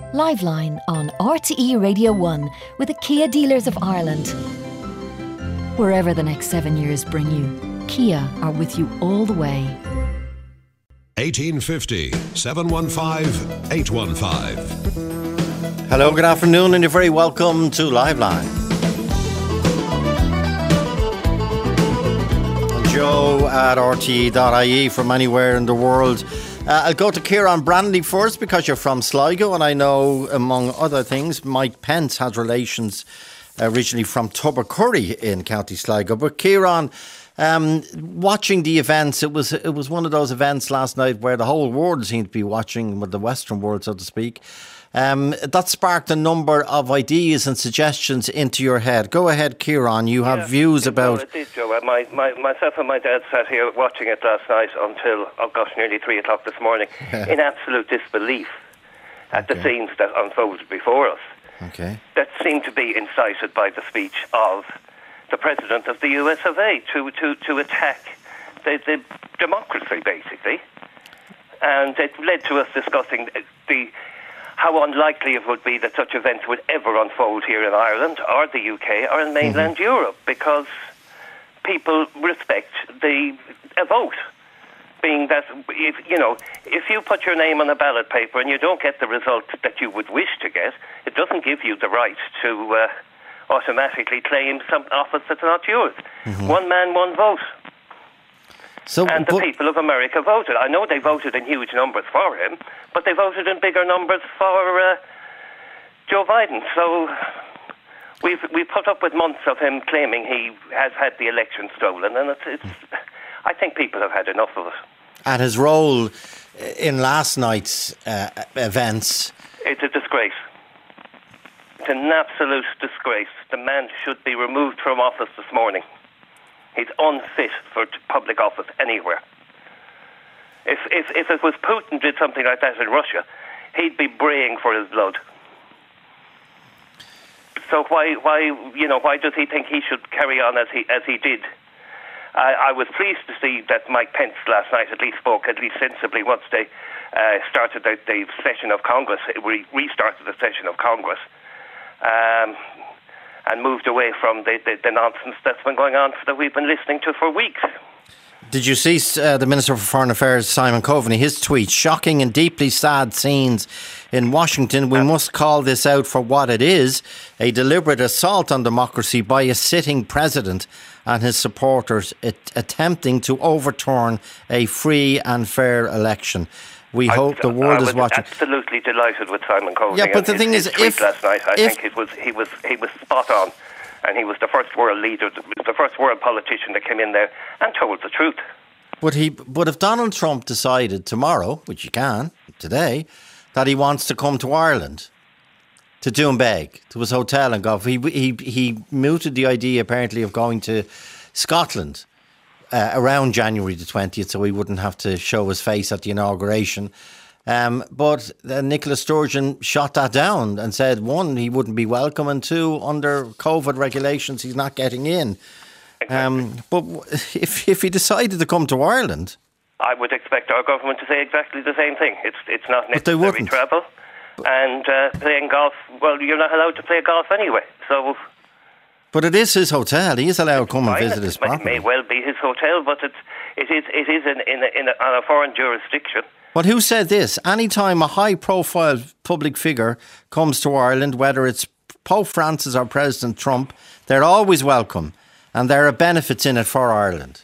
Liveline on RTE Radio 1 with the Kia Dealers of Ireland. Wherever the next 7 years bring you, Kia are with you all the way. 1850 715 815. Hello, good afternoon, and you're very welcome to Liveline. Joe at RTE.ie from anywhere in the world. I'll go to Kieran Brandley first because you're from Sligo, and I know, among other things, Mike Pence has relations originally from Tubbercurry in County Sligo. But Kieran, watching the events, it was one of those events last night where the whole world seemed to be watching, with the Western world, so to speak. That sparked a number of ideas and suggestions into your head. Go ahead, Kieran. You have views about... Well, it did, Joe. Myself and my dad sat here watching it last night until, nearly 3 o'clock this morning, in absolute disbelief at the scenes that unfolded before us. Okay. That seemed to be incited by the speech of the President of the US of A to attack the democracy, basically. And it led to us discussing how unlikely it would be that such events would ever unfold here in Ireland or the UK or in mainland Europe, because people respect a vote. Being that, if you put your name on a ballot paper and you don't get the result that you would wish to get, it doesn't give you the right to automatically claim some office that's not yours. One man, one vote. And the people of America voted. I know they voted in huge numbers for him, but they voted in bigger numbers for Joe Biden. So we put up with months of him claiming he has had the election stolen, and I think people have had enough of it. And his role in last night's events... It's a disgrace. It's an absolute disgrace. The man should be removed from office this morning. He's unfit for public office anywhere. If it was Putin did something like that in Russia, he'd be braying for his blood. So why does he think he should carry on as he did? I was pleased to see that Mike Pence last night at least spoke sensibly once they started the session of Congress, restarted the session of Congress. And moved away from the nonsense that's been going on that we've been listening to for weeks. Did you see the Minister for Foreign Affairs, Simon Coveney, his tweet? Shocking and deeply sad scenes in Washington. We must call this out for what it is, a deliberate assault on democracy by a sitting president and his supporters attempting to overturn a free and fair election. We hope the world is watching. I was absolutely delighted with Simon Coveney. Yeah, but the thing is, last night, I think he was spot on, and he was the first world leader, the first world politician that came in there and told the truth. But if Donald Trump decided tomorrow, which he can today, that he wants to come to Ireland, to Doonbeg, to his hotel and golf, he mooted the idea apparently of going to Scotland. Around January the 20th, so he wouldn't have to show his face at the inauguration. But Nicola Sturgeon shot that down and said, one, he wouldn't be welcome, and two, under COVID regulations, he's not getting in. But if he decided to come to Ireland... I would expect our government to say exactly the same thing. It's not necessary travel. And playing golf, well, you're not allowed to play golf anyway, so... But it is his hotel. He is allowed to come and visit his property. It may well be his hotel, but it is on a foreign jurisdiction. But who said this? Anytime a high-profile public figure comes to Ireland, whether it's Pope Francis or President Trump, they're always welcome, and there are benefits in it for Ireland.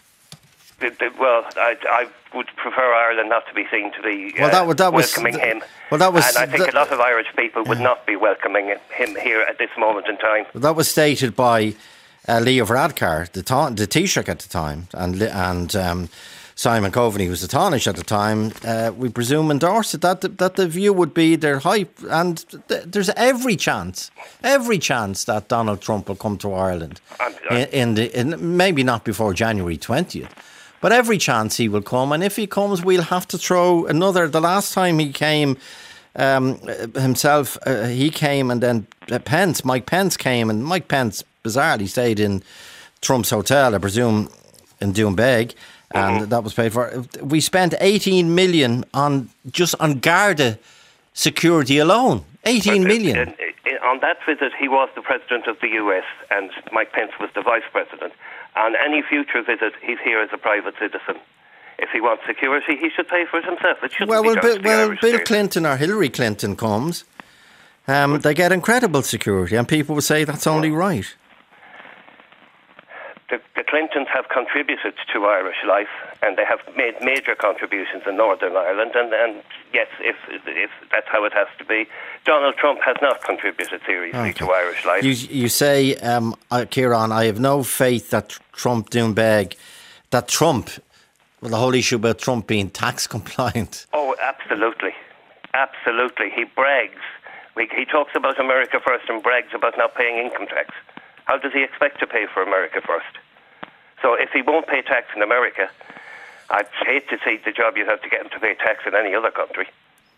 Well, I would prefer Ireland not to be seen to be welcoming him. And I think a lot of Irish people would not be welcoming him here at this moment in time. Well, that was stated by Leo Varadkar, the Taoiseach at the time, and Simon Coveney was the Taoiseach at the time. We presume endorsed it, that the view would be their hype, and there's every chance that Donald Trump will come to Ireland in maybe not before January 20th. But every chance he will come, and if he comes, we'll have to throw another. The last time he came himself, he came, and then Mike Pence came, and Mike Pence bizarrely stayed in Trump's hotel, I presume, in Doonbeg, and that was paid for. We spent 18 million on Garda security alone. 18 million. On that visit, he was the president of the US, and Mike Pence was the vice president. On any future visit, he's here as a private citizen. If he wants security, he should pay for it himself. It shouldn't be down to the Irish Bill state. Clinton or Hillary Clinton comes, they get incredible security, and people will say that's only right. The Clintons have contributed to Irish life, and they have made major contributions in Northern Ireland, and yes, if that's how it has to be. Donald Trump has not contributed seriously to Irish life. You say, Ciarán, I have no faith that Trump Doonbeg, the whole issue about Trump being tax compliant. Oh, absolutely. Absolutely. He brags. He talks about America first and brags about not paying income tax. How does he expect to pay for America first? So if he won't pay tax in America, I'd hate to see the job you'd have to get him to pay tax in any other country.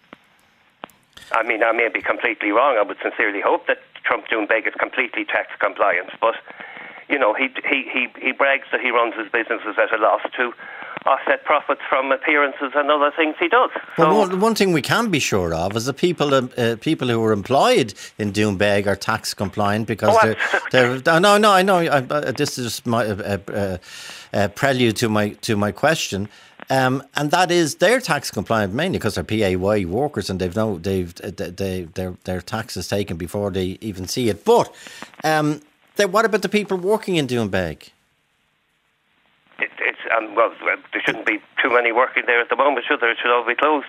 I mean, I may be completely wrong. I would sincerely hope that Trump Doonbeg is completely tax compliant, but you know, he brags that he runs his businesses at a loss to offset profits from appearances and other things he does. Well, one thing we can be sure of is that people who are employed in Doonbeg are tax compliant because they're. No, I know. This is my prelude to my question. And that is they're tax compliant mainly because they're PAYE workers and their taxes taken before they even see it. But what about the people working in Doonbeg? Well, there shouldn't be too many working there at the moment, should there? It should all be closed.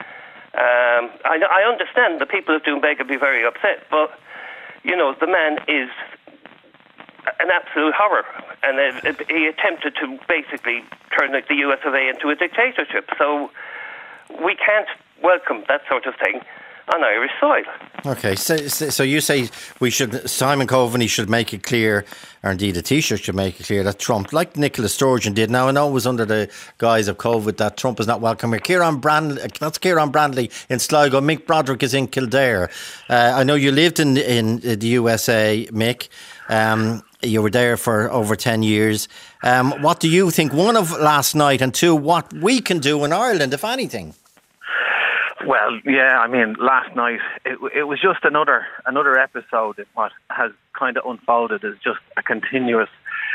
I understand the people of Doonbeg would be very upset, but you know, the man is an absolute horror, and he attempted to basically turn the US of A into a dictatorship. So we can't welcome that sort of thing on Irish soil. Okay, so you say Simon Coveney should make it clear, or indeed a Taoiseach should make it clear that Trump, like Nicola Sturgeon did, now I know it was under the guise of COVID, that Trump is not welcome here. That's Ciarán Brandley in Sligo. Mick Broderick is in Kildare. I know you lived in the USA, Mick. You were there for over 10 years. What do you think, one, of last night, and two, what we can do in Ireland, if anything? Well, yeah, I mean, last night, it was just another episode in what has kind of unfolded as just a continual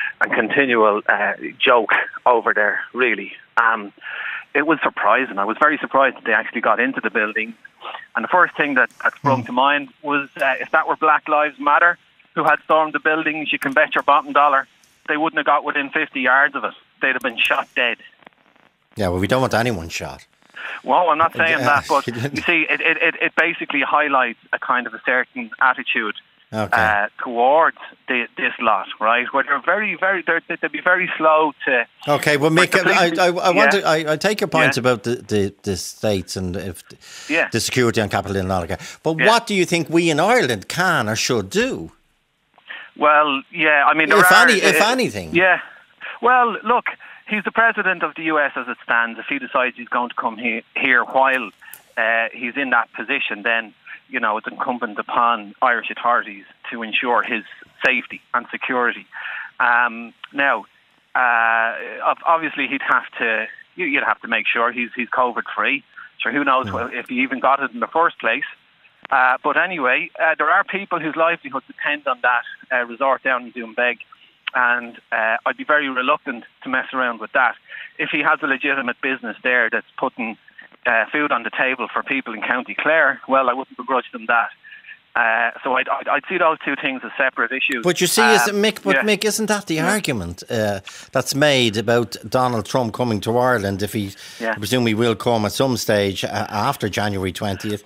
joke over there, really. It was surprising. I was very surprised that they actually got into the building. And the first thing that sprung to mind was if that were Black Lives Matter who had stormed the buildings, you can bet your bottom dollar they wouldn't have got within 50 yards of it. They'd have been shot dead. Yeah, well, we don't want anyone shot. Well, I'm not saying that, but you see, it basically highlights a kind of a certain attitude towards this lot, right? Where they're they'd be very slow to. Okay, well, Mick, I take your points about the states and the security on Capitol Hill and all that. But what do you think we in Ireland can or should do? Well, yeah, I mean, if anything, yeah. Well, look. He's the president of the US as it stands. If he decides he's going to come here while he's in that position, then, you know, it's incumbent upon Irish authorities to ensure his safety and security. Now, obviously, you'd have to make sure he's COVID free. So who knows if he even got it in the first place. But anyway, there are people whose livelihoods depend on that resort down in Doonbeg. And I'd be very reluctant to mess around with that. If he has a legitimate business there that's putting food on the table for people in County Clare, well, I wouldn't begrudge them that. So I'd see those two things as separate issues. But you see, Mick, isn't that the argument that's made about Donald Trump coming to Ireland if he, I presume he will come at some stage after January 20th?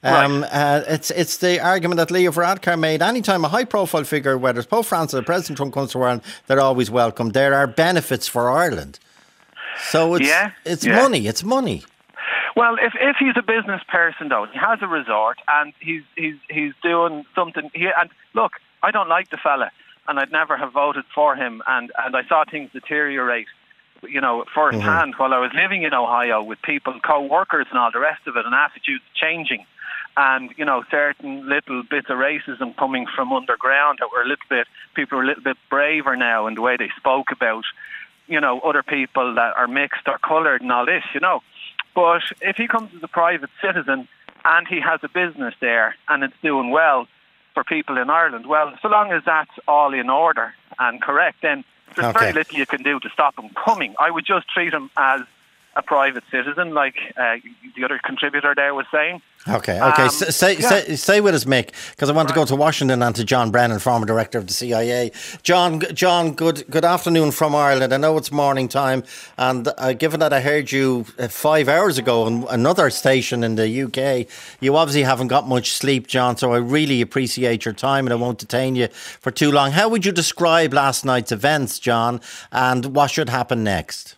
It's the argument that Leo Varadkar made. Anytime a high-profile figure, whether it's Pope Francis or President Trump, comes to Ireland, they're always welcome. There are benefits for Ireland. So it's money. It's money. Well, if he's a business person, though, he has a resort and he's doing something. And look, I don't like the fella, and I'd never have voted for him. And I saw things deteriorate, you know, firsthand while I was living in Ohio with people, co-workers and all the rest of it, and attitudes changing. And, you know, certain little bits of racism coming from underground that people are a little bit braver now in the way they spoke about, you know, other people that are mixed or coloured and all this, you know. But if he comes as a private citizen, and he has a business there and it's doing well for people in Ireland, well, so long as that's all in order and correct, then there's very little you can do to stop him coming. I would just treat him as a private citizen, like the other contributor there was saying. Okay. Stay with us, Mick, because I want to go to Washington and to John Brennan, former director of the CIA. John, good afternoon from Ireland. I know it's morning time, and given that I heard you 5 hours ago on another station in the UK, you obviously haven't got much sleep, John, so I really appreciate your time and I won't detain you for too long. How would you describe last night's events, John, and what should happen next?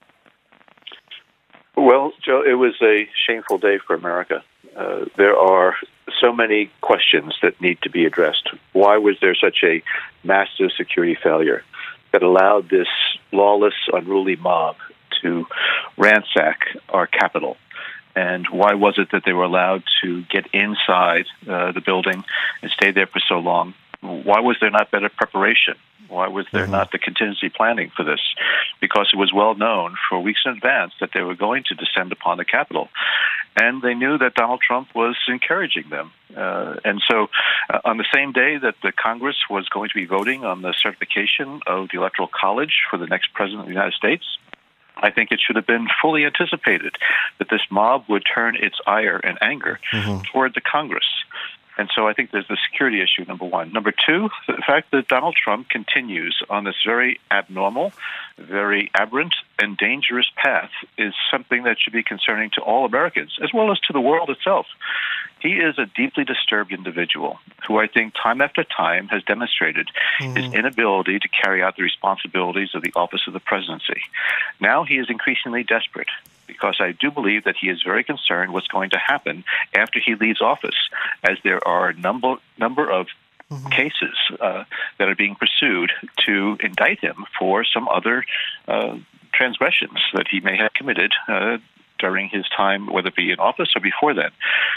Well, Joe, it was a shameful day for America. There are so many questions that need to be addressed. Why was there such a massive security failure that allowed this lawless, unruly mob to ransack our Capitol? And why was it that they were allowed to get inside the building and stay there for so long? Why was there not better preparation? Why was there not the contingency planning for this? Because it was well known for weeks in advance that they were going to descend upon the Capitol. And they knew that Donald Trump was encouraging them. And so on the same day that the Congress was going to be voting on the certification of the Electoral College for the next president of the United States, I think it should have been fully anticipated that this mob would turn its ire and anger toward the Congress. And so I think there's the security issue, number one. Number two, the fact that Donald Trump continues on this very abnormal, very aberrant, and dangerous path is something that should be concerning to all Americans, as well as to the world itself. He is a deeply disturbed individual who I think time after time has demonstrated his inability to carry out the responsibilities of the office of the presidency. Now he is increasingly desperate, because I do believe that he is very concerned what's going to happen after he leaves office, as there are a number of cases that are being pursued to indict him for some other transgressions that he may have committed during his time, whether it be in office or before then.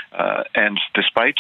And despite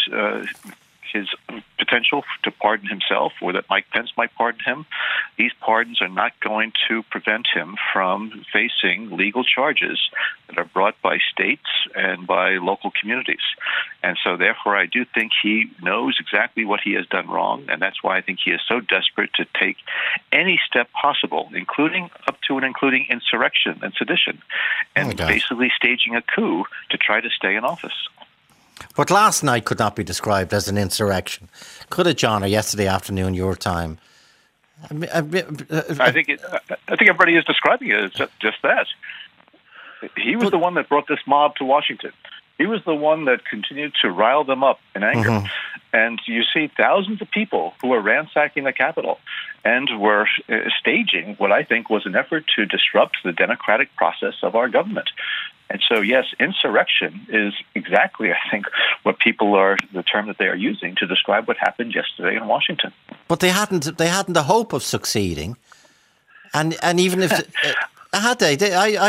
his potential to pardon himself, or that Mike Pence might pardon him, these pardons are not going to prevent him from facing legal charges that are brought by states and by local communities. And so therefore I do think he knows exactly what he has done wrong, and that's why I think he is so desperate to take any step possible, including up to and including insurrection and sedition, and basically staging a coup to try to stay in office. But last night could not be described as an insurrection. Could it, John, or yesterday afternoon, your time? I think everybody is describing it as just that. He was the one that brought this mob to Washington. He was the one that continued to rile them up in anger. And you see thousands of people who were ransacking the Capitol and were staging what I think was an effort to disrupt the democratic process of our government. And so, yes, insurrection is exactly, I think, what people are, the term that they are using to describe what happened yesterday in Washington. But they hadn't the hope of succeeding, and even if had they?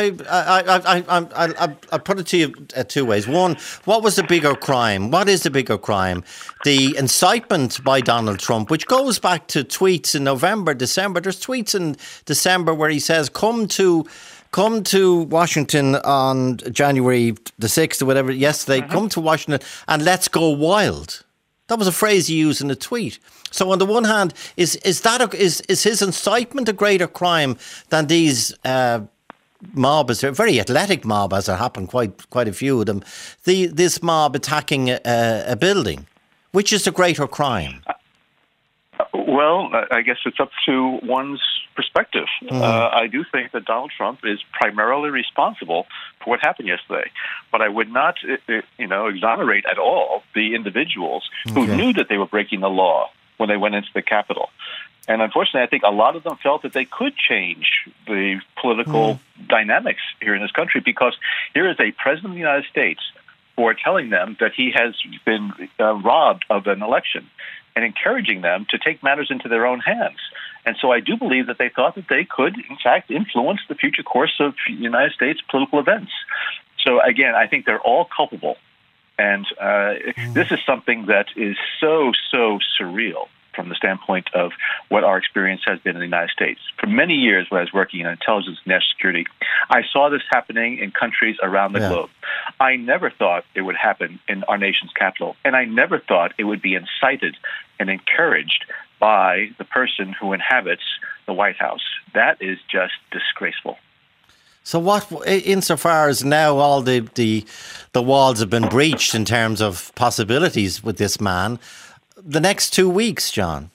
I put it to you two ways. One, what was the bigger crime? What is the bigger crime? The incitement by Donald Trump, which goes back to tweets in November, December. There's tweets in December where he says, Come to Washington on January the 6th or whatever, yesterday, come to Washington and let's go wild. That was a phrase he used in a tweet. So on the one hand, is his incitement a greater crime than these mob, is a very athletic mob, as there happened, quite a few of them, this mob attacking a building? Which is the greater crime? Well, I guess it's up to one's perspective. I do think that Donald Trump is primarily responsible for what happened yesterday, but I would not, exonerate at all the individuals who knew that they were breaking the law when they went into the Capitol. And unfortunately, I think a lot of them felt that they could change the political dynamics here in this country, because here is a president of the United States who are telling them that he has been robbed of an election, and encouraging them to take matters into their own hands. And so I do believe that they thought that they could, in fact, influence the future course of United States political events. So again, I think they're all culpable. And this is something that is so surreal from the standpoint of what our experience has been in the United States. For many years when I was working in intelligence and national security, I saw this happening in countries around the globe. I never thought it would happen in our nation's capital, and I never thought it would be incited and encouraged by the person who inhabits the White House. That is just disgraceful. So what, insofar as now all the walls have been breached in terms of possibilities with this man, the next 2 weeks, John?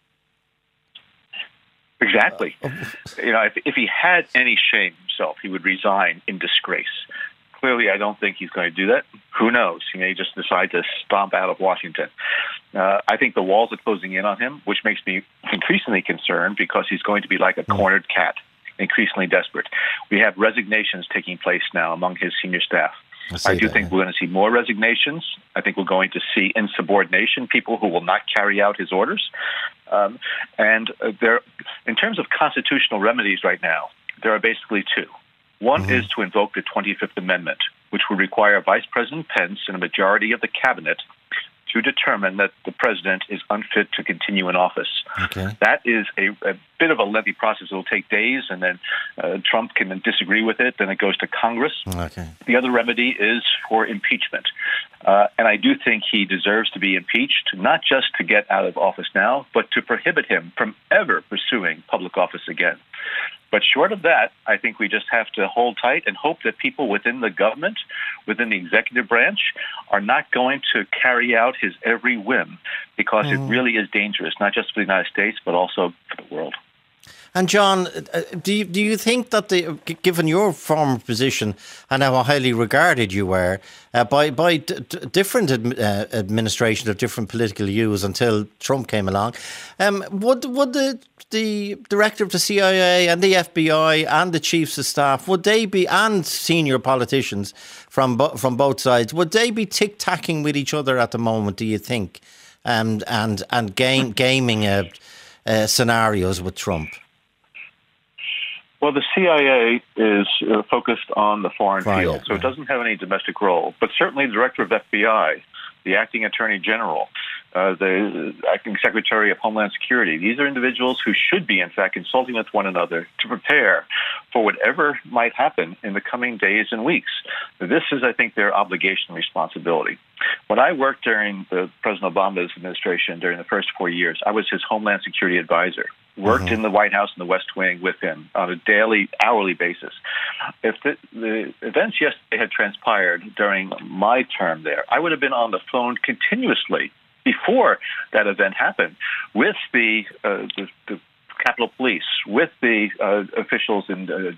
Exactly. If he had any shame himself, he would resign in disgrace. Clearly, I don't think he's going to do that. Who knows? He may just decide to stomp out of Washington. I think the walls are closing in on him, which makes me increasingly concerned because he's going to be like a cornered cat, increasingly desperate. We have resignations taking place now among his senior staff. I do think we're going to see more resignations. I think we're going to see insubordination, people who will not carry out his orders. In terms of constitutional remedies right now, there are basically two. One is to invoke the 25th Amendment, which would require Vice President Pence and a majority of the cabinet to determine that the president is unfit to continue in office. Okay. That is a bit of a lengthy process. It will take days, and then Trump can disagree with it. Then it goes to Congress. Okay. The other remedy is for impeachment. And I do think he deserves to be impeached, not just to get out of office now, but to prohibit him from ever pursuing public office again. But short of that, I think we just have to hold tight and hope that people within the government, within the executive branch, are not going to carry out his every whim, because it really is dangerous, not just for the United States, but also for the world. And John, do you think that, given your former position and how highly regarded you were by different administrations of different political views until Trump came along, would the director of the CIA and the FBI and the chiefs of staff, would they be, and senior politicians from both sides, would they be tic-tacking with each other at the moment, do you think, and gaming scenarios with Trump? Well, the CIA is focused on the foreign field, so it doesn't have any domestic role. But certainly the director of FBI, the acting attorney general, the acting secretary of Homeland Security, these are individuals who should be, in fact, consulting with one another to prepare for whatever might happen in the coming days and weeks. This is, I think, their obligation and responsibility. When I worked during President Obama's administration during the first 4 years, I was his Homeland Security advisor. Worked in the White House and the West Wing with him on a daily, hourly basis. If the events yesterday had transpired during my term there, I would have been on the phone continuously before that event happened with the Capitol Police, with the officials in the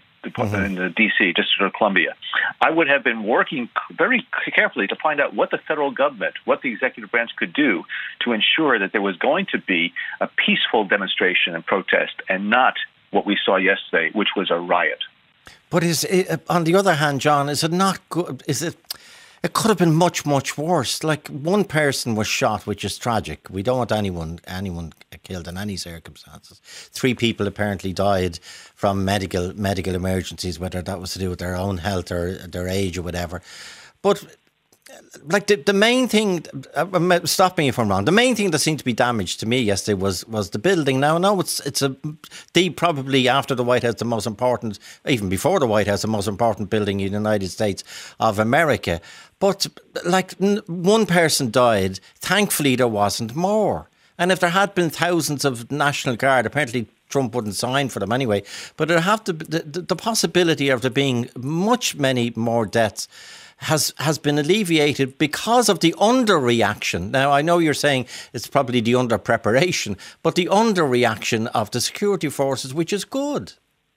D.C., District of Columbia. I would have been working very carefully to find out what the federal government, what the executive branch could do to ensure that there was going to be a peaceful demonstration and protest, and not what we saw yesterday, which was a riot. But on the other hand, John, is it not good? It could have been much, much worse. Like, one person was shot, which is tragic. We don't want anyone killed in any circumstances. 3 people apparently died from medical emergencies, whether that was to do with their own health or their age or whatever. But like the main thing, stop me if I'm wrong, the main thing that seemed to be damaged to me yesterday was the building. Now, no, it's probably after the White House, the most important, even before the White House, the most important building in the United States of America. But like, one person died. Thankfully, there wasn't more. And if there had been thousands of National Guard, apparently Trump wouldn't sign for them anyway. But there have to the possibility of there being many more deaths has been alleviated because of the underreaction. Now, I know you're saying it's probably the under-preparation, but the underreaction of the security forces, which is good.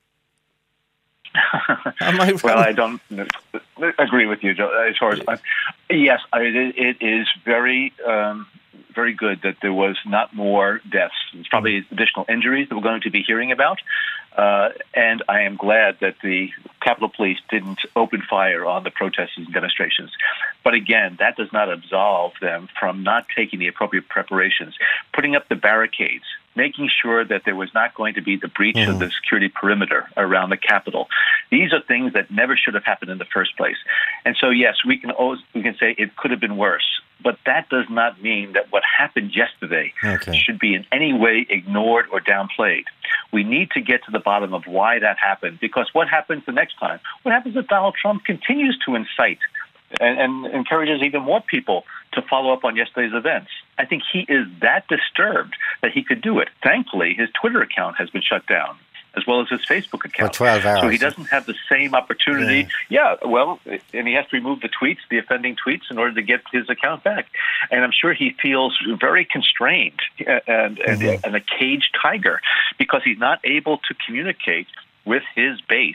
Am I wrong? Well, I don't agree with you, Joe. As far as yes, it is very good that there was not more deaths. It's probably additional injuries that we're going to be hearing about. And I am glad that the Capitol Police didn't open fire on the protests and demonstrations. But again, that does not absolve them from not taking the appropriate preparations, putting up the barricades, making sure that there was not going to be the breach of the security perimeter around the Capitol. These are things that never should have happened in the first place. And so, yes, we can say it could have been worse. But that does not mean that what happened yesterday should be in any way ignored or downplayed. We need to get to the bottom of why that happened, because what happens the next time? What happens if Donald Trump continues to incite and encourages even more people to follow up on yesterday's events? I think he is that disturbed that he could do it. Thankfully, his Twitter account has been shut down, as well as his Facebook account. For 12 hours. So he doesn't have the same opportunity. And he has to remove the tweets, the offending tweets, in order to get his account back. And I'm sure he feels very constrained and a caged tiger because he's not able to communicate with his base.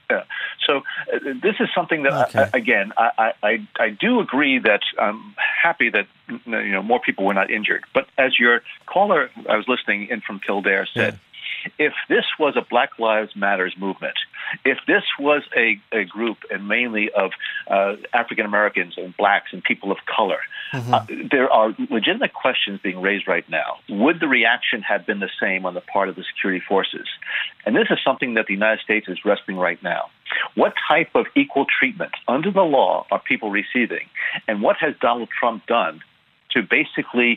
This is something that, I do agree that I'm happy that more people were not injured. But as your caller, I was listening in from Kildare, said, if this was a Black Lives Matters movement, if this was a group and mainly of African Americans and blacks and people of color, there are legitimate questions being raised right now. Would the reaction have been the same on the part of the security forces? And this is something that the United States is wrestling right now. What type of equal treatment under the law are people receiving? And what has Donald Trump done to basically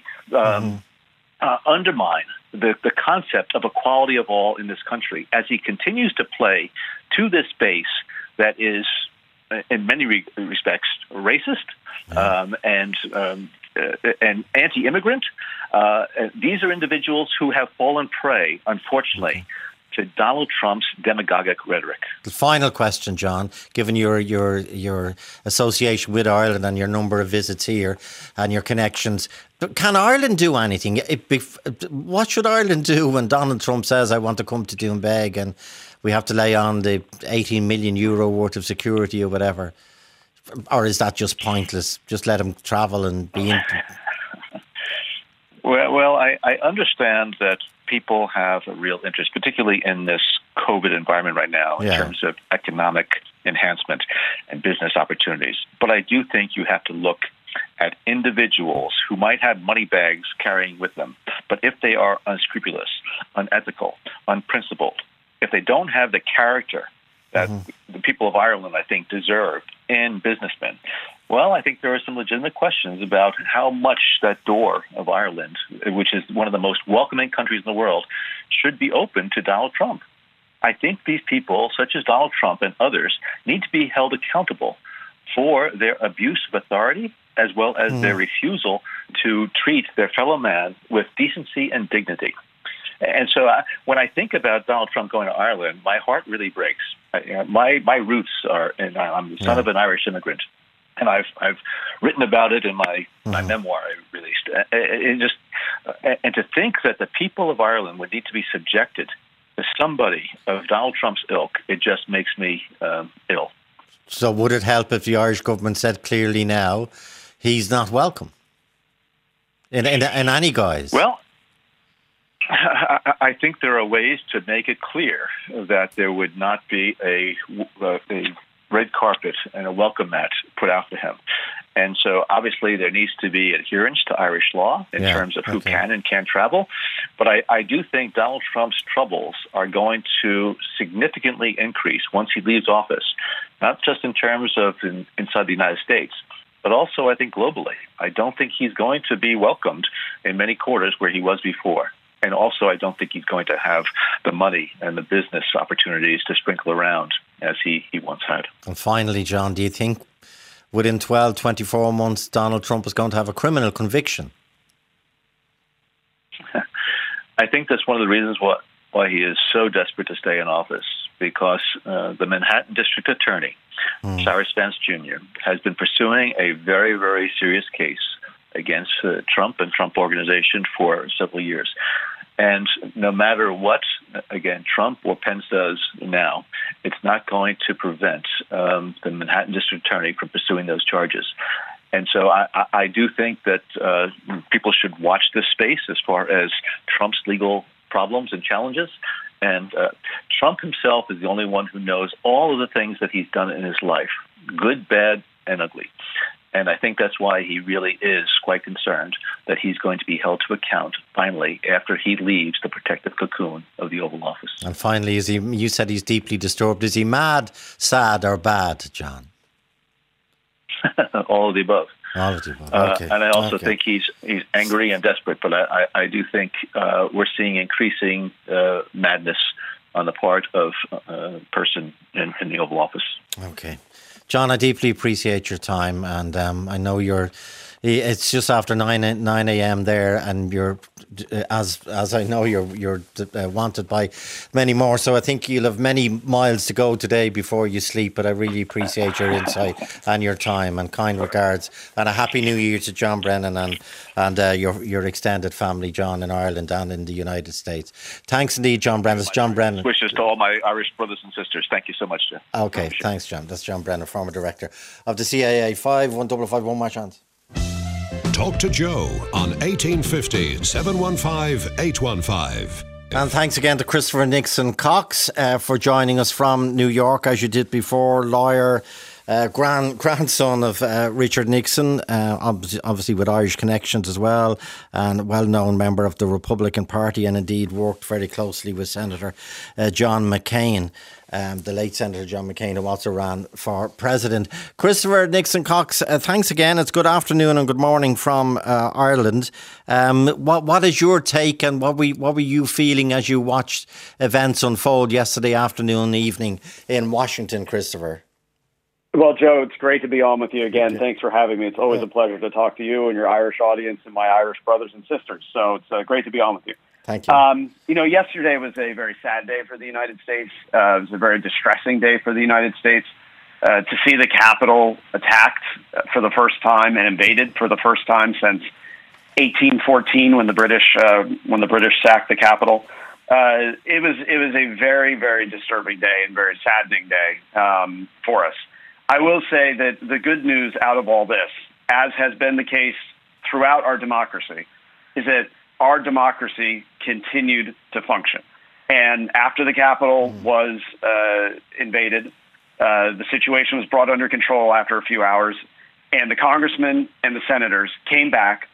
undermine the concept of equality of all in this country as he continues to play to this base that is, in many respects, racist and anti-immigrant? These are individuals who have fallen prey, unfortunately, to Donald Trump's demagogic rhetoric. The final question, John, given your association with Ireland and your number of visits here and your connections, can Ireland do anything? What should Ireland do when Donald Trump says, I want to come to Doonbeg and we have to lay on the 18 million euro worth of security or whatever? Or is that just pointless? Just let him travel and be in. Well, I understand that people have a real interest, particularly in this COVID environment right now, in terms of economic enhancement and business opportunities. But I do think you have to look at individuals who might have money bags carrying with them, but if they are unscrupulous, unethical, unprincipled, if they don't have the character that the people of Ireland, I think, deserve in businessmen, well, I think there are some legitimate questions about how much that door of Ireland, which is one of the most welcoming countries in the world, should be open to Donald Trump. I think these people, such as Donald Trump and others, need to be held accountable for their abuse of authority as well as their refusal to treat their fellow man with decency and dignity. And so when I think about Donald Trump going to Ireland, my heart really breaks. My roots are, and I'm the son of an Irish immigrant. And I've written about it in my memoir I released. And to think that the people of Ireland would need to be subjected to somebody of Donald Trump's ilk, it just makes me ill. So would it help if the Irish government said clearly now he's not welcome in any guise? Well, I think there are ways to make it clear that there would not be a red carpet and a welcome mat put out for him. And so obviously there needs to be adherence to Irish law in terms of who can and can't travel. But I do think Donald Trump's troubles are going to significantly increase once he leaves office, not just in terms of inside the United States, but also I think globally. I don't think he's going to be welcomed in many quarters where he was before. And also, I don't think he's going to have the money and the business opportunities to sprinkle around as he once had. And finally, John, do you think within 12, 24 months, Donald Trump is going to have a criminal conviction? I think that's one of the reasons why he is so desperate to stay in office, because the Manhattan District Attorney, Cyrus Vance Jr., has been pursuing a very, very serious case against Trump and Trump Organization for several years. And no matter what, again, Trump or Pence does now, it's not going to prevent the Manhattan District Attorney from pursuing those charges. And so I do think that people should watch this space as far as Trump's legal problems and challenges. And Trump himself is the only one who knows all of the things that he's done in his life, good, bad, and ugly. And I think that's why he really is quite concerned that he's going to be held to account, finally, after he leaves the protective cocoon of the Oval Office. And finally, you said he's deeply disturbed. Is he mad, sad or bad, John? All of the above. Okay. And I also think he's angry and desperate. But I do think we're seeing increasing madness on the part of a person in the Oval Office. Okay. John, I deeply appreciate your time, and I know it's just after 9 a.m. there, and you're, as I know, you're wanted by many more. So I think you'll have many miles to go today before you sleep. But I really appreciate your insight and your time, and kind regards, and a happy New Year to John Brennan and your extended family, John, in Ireland and in the United States. Thanks indeed, John Brennan. It's John Brennan. Wishes to all my Irish brothers and sisters. Thank you so much, John. Okay, thanks, John. That's John Brennan, former director of the CAA. 51551, my chance. Talk to Joe on 1850 715 815. And thanks again to Christopher Nixon Cox for joining us from New York, as you did before. Lawyer, grandson of Richard Nixon, obviously with Irish connections as well, and a well-known member of the Republican Party, and indeed worked very closely with Senator John McCain. The late Senator John McCain, who also ran for president. Christopher Nixon Cox, thanks again. It's good afternoon and good morning from Ireland. What is your take, and what were you feeling as you watched events unfold yesterday afternoon, evening in Washington, Christopher? Well, Joe, it's great to be on with you again. Thanks for having me. It's always a pleasure to talk to you and your Irish audience and my Irish brothers and sisters. So it's great to be on with you. Thank you. Yesterday was a very sad day for the United States. It was a very distressing day for the United States. To see the Capitol attacked for the first time and invaded for the first time since 1814, when the British sacked the Capitol. It was a very, very disturbing day and very saddening day for us. I will say that the good news out of all this, as has been the case throughout our democracy, is that our democracy continued to function. And after the Capitol was invaded, the situation was brought under control after a few hours, and the congressmen and the senators came back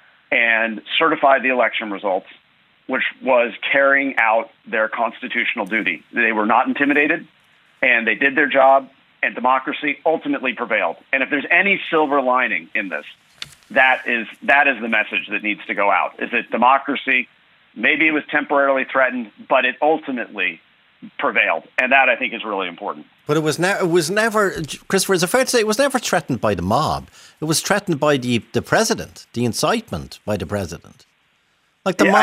and certified the election results, which was carrying out their constitutional duty. They were not intimidated, and they did their job, and democracy ultimately prevailed. And if there's any silver lining in this, that is the message that needs to go out, is that democracy, maybe it was temporarily threatened, but it ultimately prevailed. And that, I think, is really important. But it was never, Christopher, is it fair to say it was never threatened by the mob? It was threatened by the president, the incitement by the president. Like the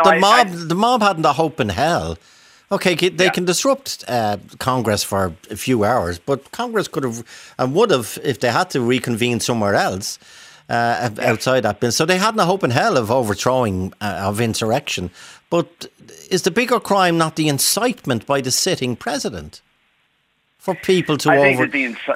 mob hadn't a hope in hell. Okay, they can disrupt Congress for a few hours, but Congress could have and would have, if they had to reconvene somewhere else, outside that bin. So they had no hope in hell of overthrowing of insurrection. But is the bigger crime not the incitement by the sitting president for people to I think that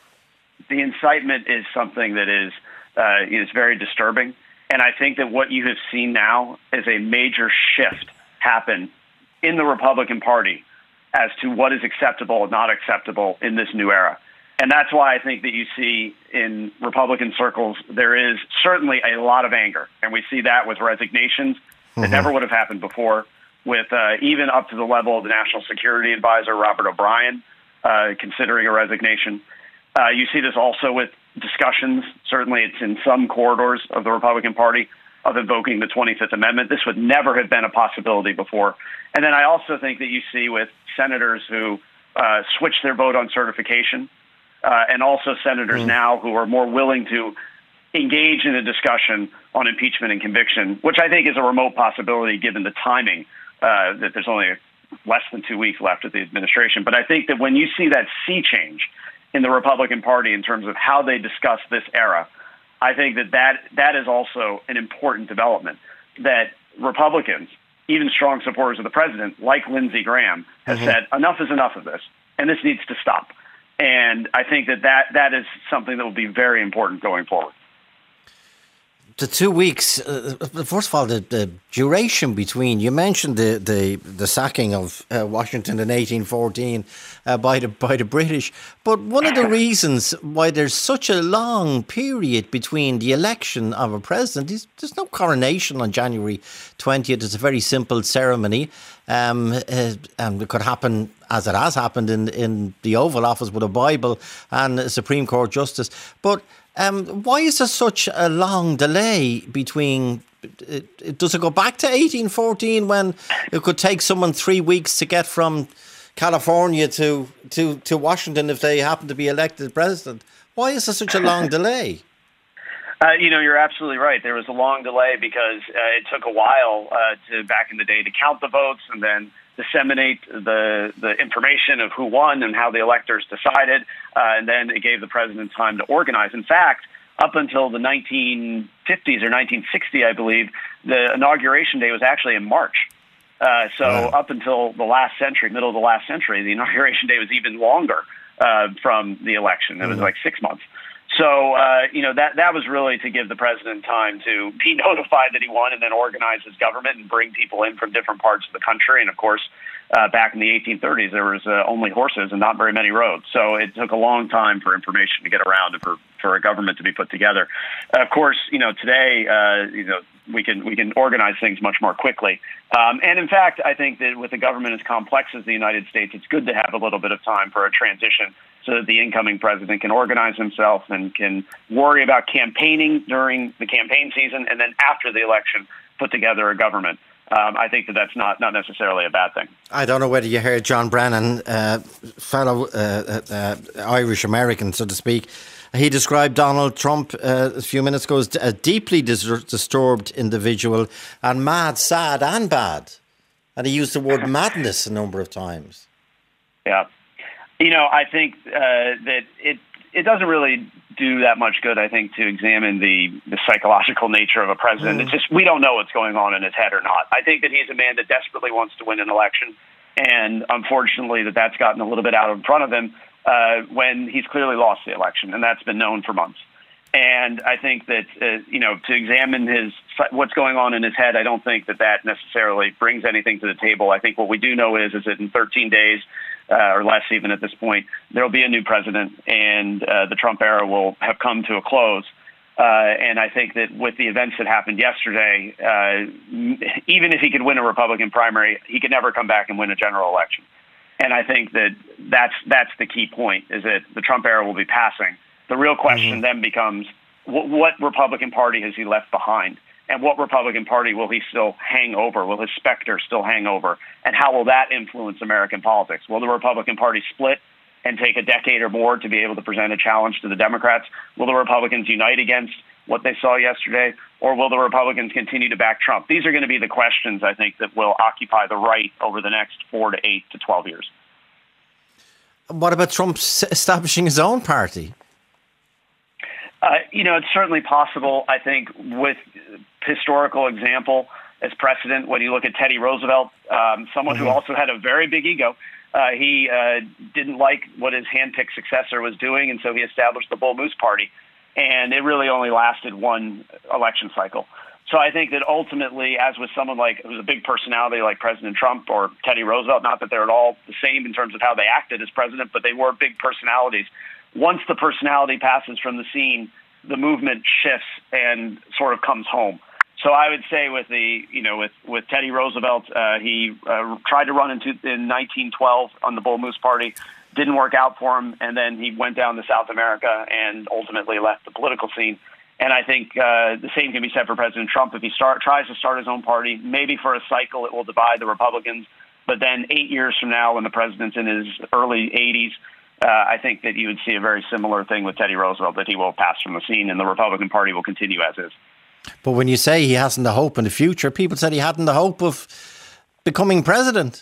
the incitement is something that is very disturbing. And I think that what you have seen now is a major shift happen in the Republican Party as to what is acceptable and not acceptable in this new era. And that's why I think that you see in Republican circles, there is certainly a lot of anger. And we see that with resignations that never would have happened before, with even up to the level of the National Security Advisor, Robert O'Brien, considering a resignation. You see this also with discussions, certainly it's in some corridors of the Republican Party, of invoking the 25th Amendment. This would never have been a possibility before. And then I also think that you see with senators who switch their vote on certification, and also senators now who are more willing to engage in a discussion on impeachment and conviction, which I think is a remote possibility given the timing, that there's only less than 2 weeks left of the administration. But I think that when you see that sea change in the Republican Party in terms of how they discuss this era, I think that is also an important development, that Republicans, even strong supporters of the president, like Lindsey Graham, have said, enough is enough of this, and this needs to stop. And I think that is something that will be very important going forward. The 2 weeks, first of all, the duration between, you mentioned the sacking of Washington in 1814 by the British, but one of the reasons why there's such a long period between the election of a president is there's no coronation on January 20th. It's a very simple ceremony, and it could happen, as it has happened, in the Oval Office with a Bible and a Supreme Court justice. But Why is there such a long delay between? Does it go back to 1814 when it could take someone 3 weeks to get from California to Washington if they happen to be elected president? Why is there such a long delay? You're absolutely right. There was a long delay because it took a while back in the day to count the votes and then disseminate the information of who won and how the electors decided, and then it gave the president time to organize. In fact, up until the 1950s or 1960, I believe, the inauguration day was actually in March. Up until the last century, middle of the last century, the inauguration day was even longer from the election. It was like 6 months. So, that was really to give the president time to be notified that he won and then organize his government and bring people in from different parts of the country. And, of course, back in the 1830s, there was only horses and not very many roads. So it took a long time for information to get around and for a government to be put together. Of course, today, we can organize things much more quickly. And, in fact, I think that with a government as complex as the United States, it's good to have a little bit of time for a transition so that the incoming president can organize himself and can worry about campaigning during the campaign season and then after the election put together a government. I think that's not necessarily a bad thing. I don't know whether you heard John Brennan, fellow Irish-American, so to speak. He described Donald Trump a few minutes ago as a deeply disturbed individual and mad, sad and bad. And he used the word madness a number of times. Yeah. I think that it doesn't really do that much good, I think, to examine the psychological nature of a president. It's just we don't know what's going on in his head or not. I think that he's a man that desperately wants to win an election, and unfortunately that's gotten a little bit out in front of him when he's clearly lost the election, and that's been known for months. And I think that, to examine what's going on in his head, I don't think that necessarily brings anything to the table. I think what we do know is that in 13 days, or less even at this point, there will be a new president, and the Trump era will have come to a close. And I think that with the events that happened yesterday, even if he could win a Republican primary, he could never come back and win a general election. And I think that's the key point, is that the Trump era will be passing. The real question then becomes, what Republican Party has he left behind? And what Republican Party will he still hang over? Will his specter still hang over? And how will that influence American politics? Will the Republican Party split and take a decade or more to be able to present a challenge to the Democrats? Will the Republicans unite against what they saw yesterday? Or will the Republicans continue to back Trump? These are going to be the questions, I think, that will occupy the right over the next 4 to 8 to 12 years. What about Trump establishing his own party? It's certainly possible. I think with historical example as precedent, when you look at Teddy Roosevelt, someone who also had a very big ego, he didn't like what his handpicked successor was doing, and so he established the Bull Moose Party, and it really only lasted one election cycle. So I think that ultimately, as with someone who's a big personality like President Trump or Teddy Roosevelt, not that they're at all the same in terms of how they acted as president, but they were big personalities. Once the personality passes from the scene, the movement shifts and sort of comes home. So I would say with with Teddy Roosevelt, he tried to run in 1912 on the Bull Moose Party, didn't work out for him, and then he went down to South America and ultimately left the political scene. And I think the same can be said for President Trump. If he tries to start his own party, maybe for a cycle it will divide the Republicans, but then 8 years from now, when the president's in his early 80s, I think that you would see a very similar thing with Teddy Roosevelt, that he will pass from the scene and the Republican Party will continue as is. But when you say he hasn't the hope in the future, people said he hadn't the hope of becoming president.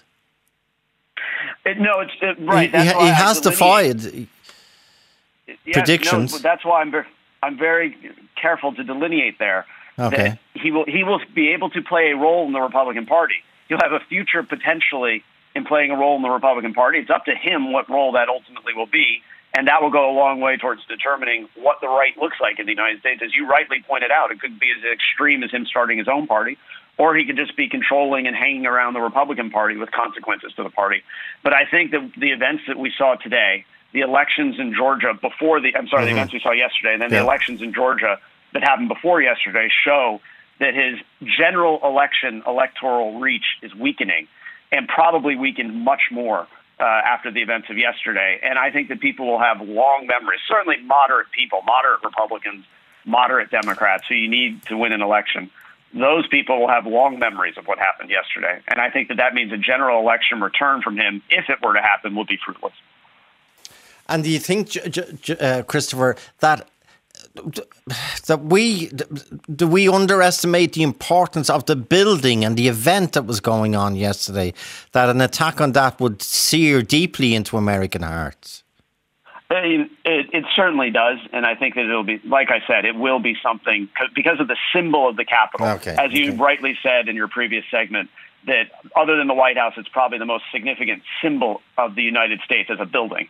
Right. He has defied predictions. No, that's why I'm very careful to delineate there. Okay. That he will be able to play a role in the Republican Party. He'll have a future potentially in playing a role in the Republican Party. It's up to him what role that ultimately will be, and that will go a long way towards determining what the right looks like in the United States. As you rightly pointed out, it could be as extreme as him starting his own party, or he could just be controlling and hanging around the Republican Party with consequences to the party. But I think that the events that we saw today, the elections in Georgia the events we saw yesterday, and then the elections in Georgia that happened before yesterday show that his general electoral reach is weakening, and probably weakened much more after the events of yesterday. And I think that people will have long memories, certainly moderate people, moderate Republicans, moderate Democrats who you need to win an election. Those people will have long memories of what happened yesterday. And I think that that means a general election return from him, if it were to happen, will be fruitless. And do you think, Christopher, that we underestimate the importance of the building and the event that was going on yesterday, that an attack on that would sear deeply into American hearts? It certainly does, and I think that it'll be, like I said, it will be something because of the symbol of the Capitol. As you rightly said in your previous segment, that other than the White House, it's probably the most significant symbol of the United States as a building.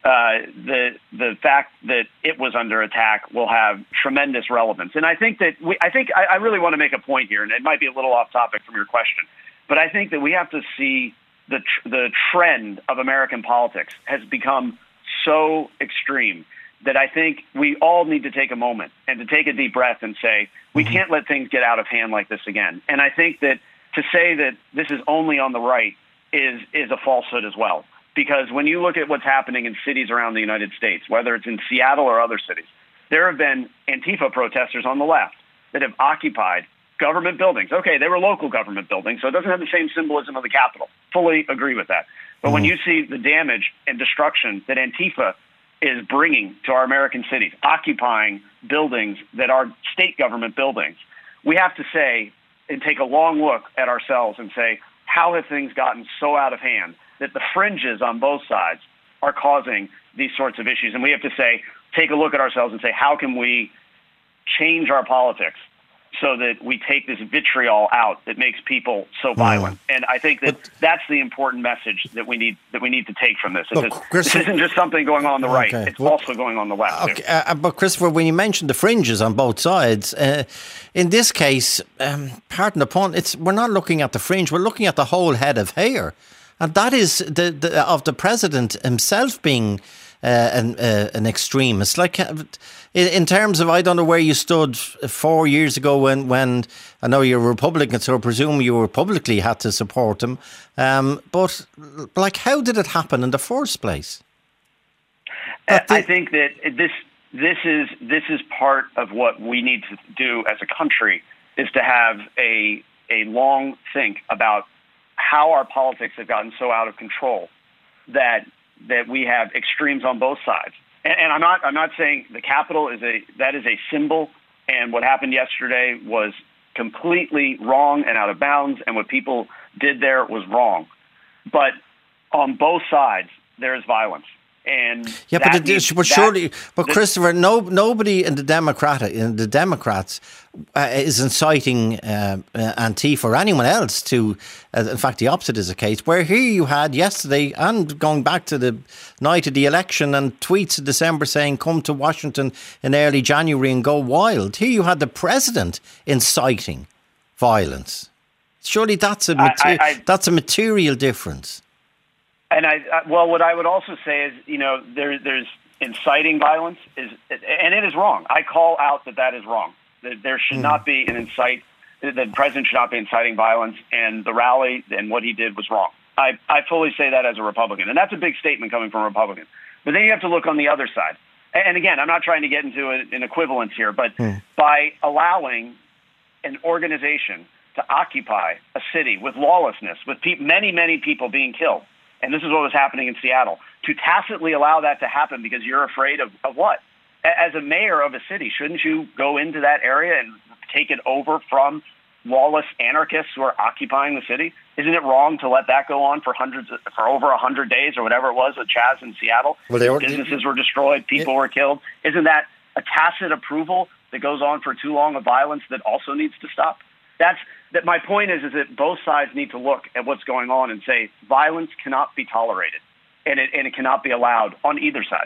The fact that it was under attack will have tremendous relevance, and I think that I really want to make a point here, and it might be a little off topic from your question, but I think that we have to see the trend of American politics has become so extreme that I think we all need to take a moment and to take a deep breath and say, we can't let things get out of hand like this again. And I think that to say that this is only on the right is a falsehood as well. Because when you look at what's happening in cities around the United States, whether it's in Seattle or other cities, there have been Antifa protesters on the left that have occupied government buildings. Okay, they were local government buildings, so it doesn't have the same symbolism of the Capitol. Fully agree with that. But when you see the damage and destruction that Antifa is bringing to our American cities, occupying buildings that are state government buildings, we have to say and take a long look at ourselves and say, how have things gotten so out of hand that the fringes on both sides are causing these sorts of issues? And we have to say, take a look at ourselves and say, how can we change our politics so that we take this vitriol out that makes people so violent? And I think that that's the important message that we need to take from this. This isn't just something going on the right; it's also going on the left. But Christopher, when you mentioned the fringes on both sides, in this case, pardon the pun, we're not looking at the fringe; we're looking at the whole head of hair, and that is of the president himself being an extremist. Like, in terms of, I don't know where you stood 4 years ago when I know you're a Republican, so I presume you publicly had to support him. But like, how did it happen in the first place? I think that this is part of what we need to do as a country, is to have a long think about how our politics have gotten so out of control that we have extremes on both sides. And I'm not saying the Capitol is a symbol, and what happened yesterday was completely wrong and out of bounds, and what people did there was wrong. But on both sides, there is violence. And Christopher, nobody in the Democrats is inciting Antifa or anyone else to. In fact, the opposite is the case. Where here you had yesterday, and going back to the night of the election, and tweets in December saying, "Come to Washington in early January and go wild." Here you had the president inciting violence. Surely that's a material difference. And what I would also say is, there's inciting violence and it is wrong. I call out that is wrong. That there should not be the president should not be inciting violence, and the rally and what he did was wrong. I fully say that as a Republican, and that's a big statement coming from a Republican. But then you have to look on the other side. And again, I'm not trying to get into an equivalence here, but by allowing an organization to occupy a city with lawlessness, with many, many people being killed, and this is what was happening in Seattle, to tacitly allow that to happen because you're afraid of what? As a mayor of a city, shouldn't you go into that area and take it over from lawless anarchists who are occupying the city? Isn't it wrong to let that go on for over 100 days or whatever it was at Chaz in Seattle? Businesses were destroyed, people were killed. Isn't that a tacit approval that goes on for too long of violence that also needs to stop? My point is that both sides need to look at what's going on and say violence cannot be tolerated, and it cannot be allowed on either side.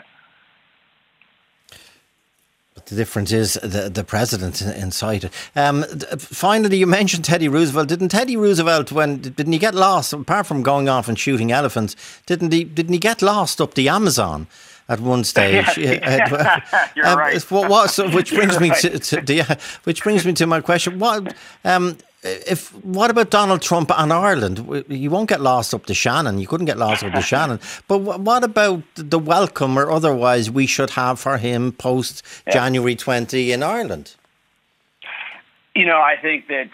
But the difference is the president incited. Finally, you mentioned Teddy Roosevelt. Didn't Teddy Roosevelt, didn't he get lost, apart from going off and shooting elephants, didn't he get lost up the Amazon at one stage? You're right. Which brings me to my question. what about Donald Trump and Ireland? You won't get lost up to Shannon. You couldn't get lost up to Shannon. But what about the welcome or otherwise we should have for him post January 20 in Ireland? I think that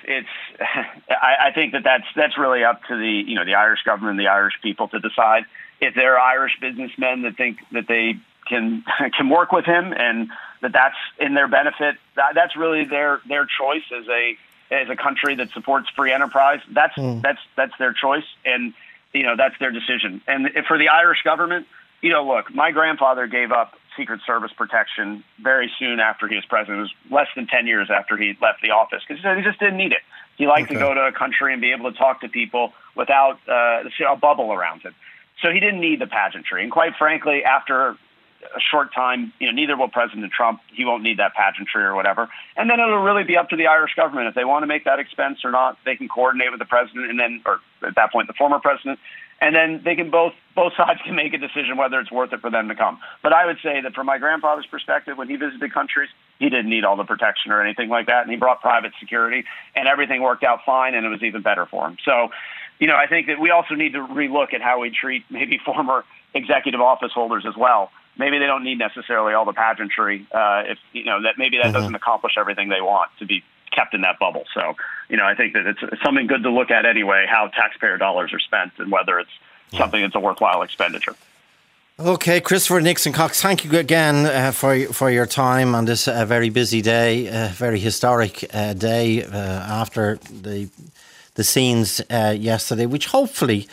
I think that's really up to the Irish government and the Irish people to decide. If there are Irish businessmen that think that they can work with him and that's in their benefit, that's really their choice as a country that supports free enterprise. That's their choice, and that's their decision. And for the Irish government, look, my grandfather gave up Secret Service protection very soon after he was president. It was less than 10 years after he left the office because he said he just didn't need it. He liked to go to a country and be able to talk to people without a bubble around him. So he didn't need the pageantry. And quite frankly, after a short time, neither will President Trump. He won't need that pageantry or whatever. And then it'll really be up to the Irish government. If they want to make that expense or not, they can coordinate with the president or at that point, the former president. And then they can both sides can make a decision whether it's worth it for them to come. But I would say that from my grandfather's perspective, when he visited countries, he didn't need all the protection or anything like that. And he brought private security and everything worked out fine and it was even better for him. So, I think that we also need to relook at how we treat maybe former executive office holders as well. Maybe they don't need necessarily all the pageantry if that doesn't accomplish everything they want to be kept in that bubble. So, I think that it's something good to look at anyway, how taxpayer dollars are spent and whether it's something that's a worthwhile expenditure. Okay, Christopher Nixon Cox, thank you again for your time on this very busy day, very historic day after the scenes yesterday, which hopefully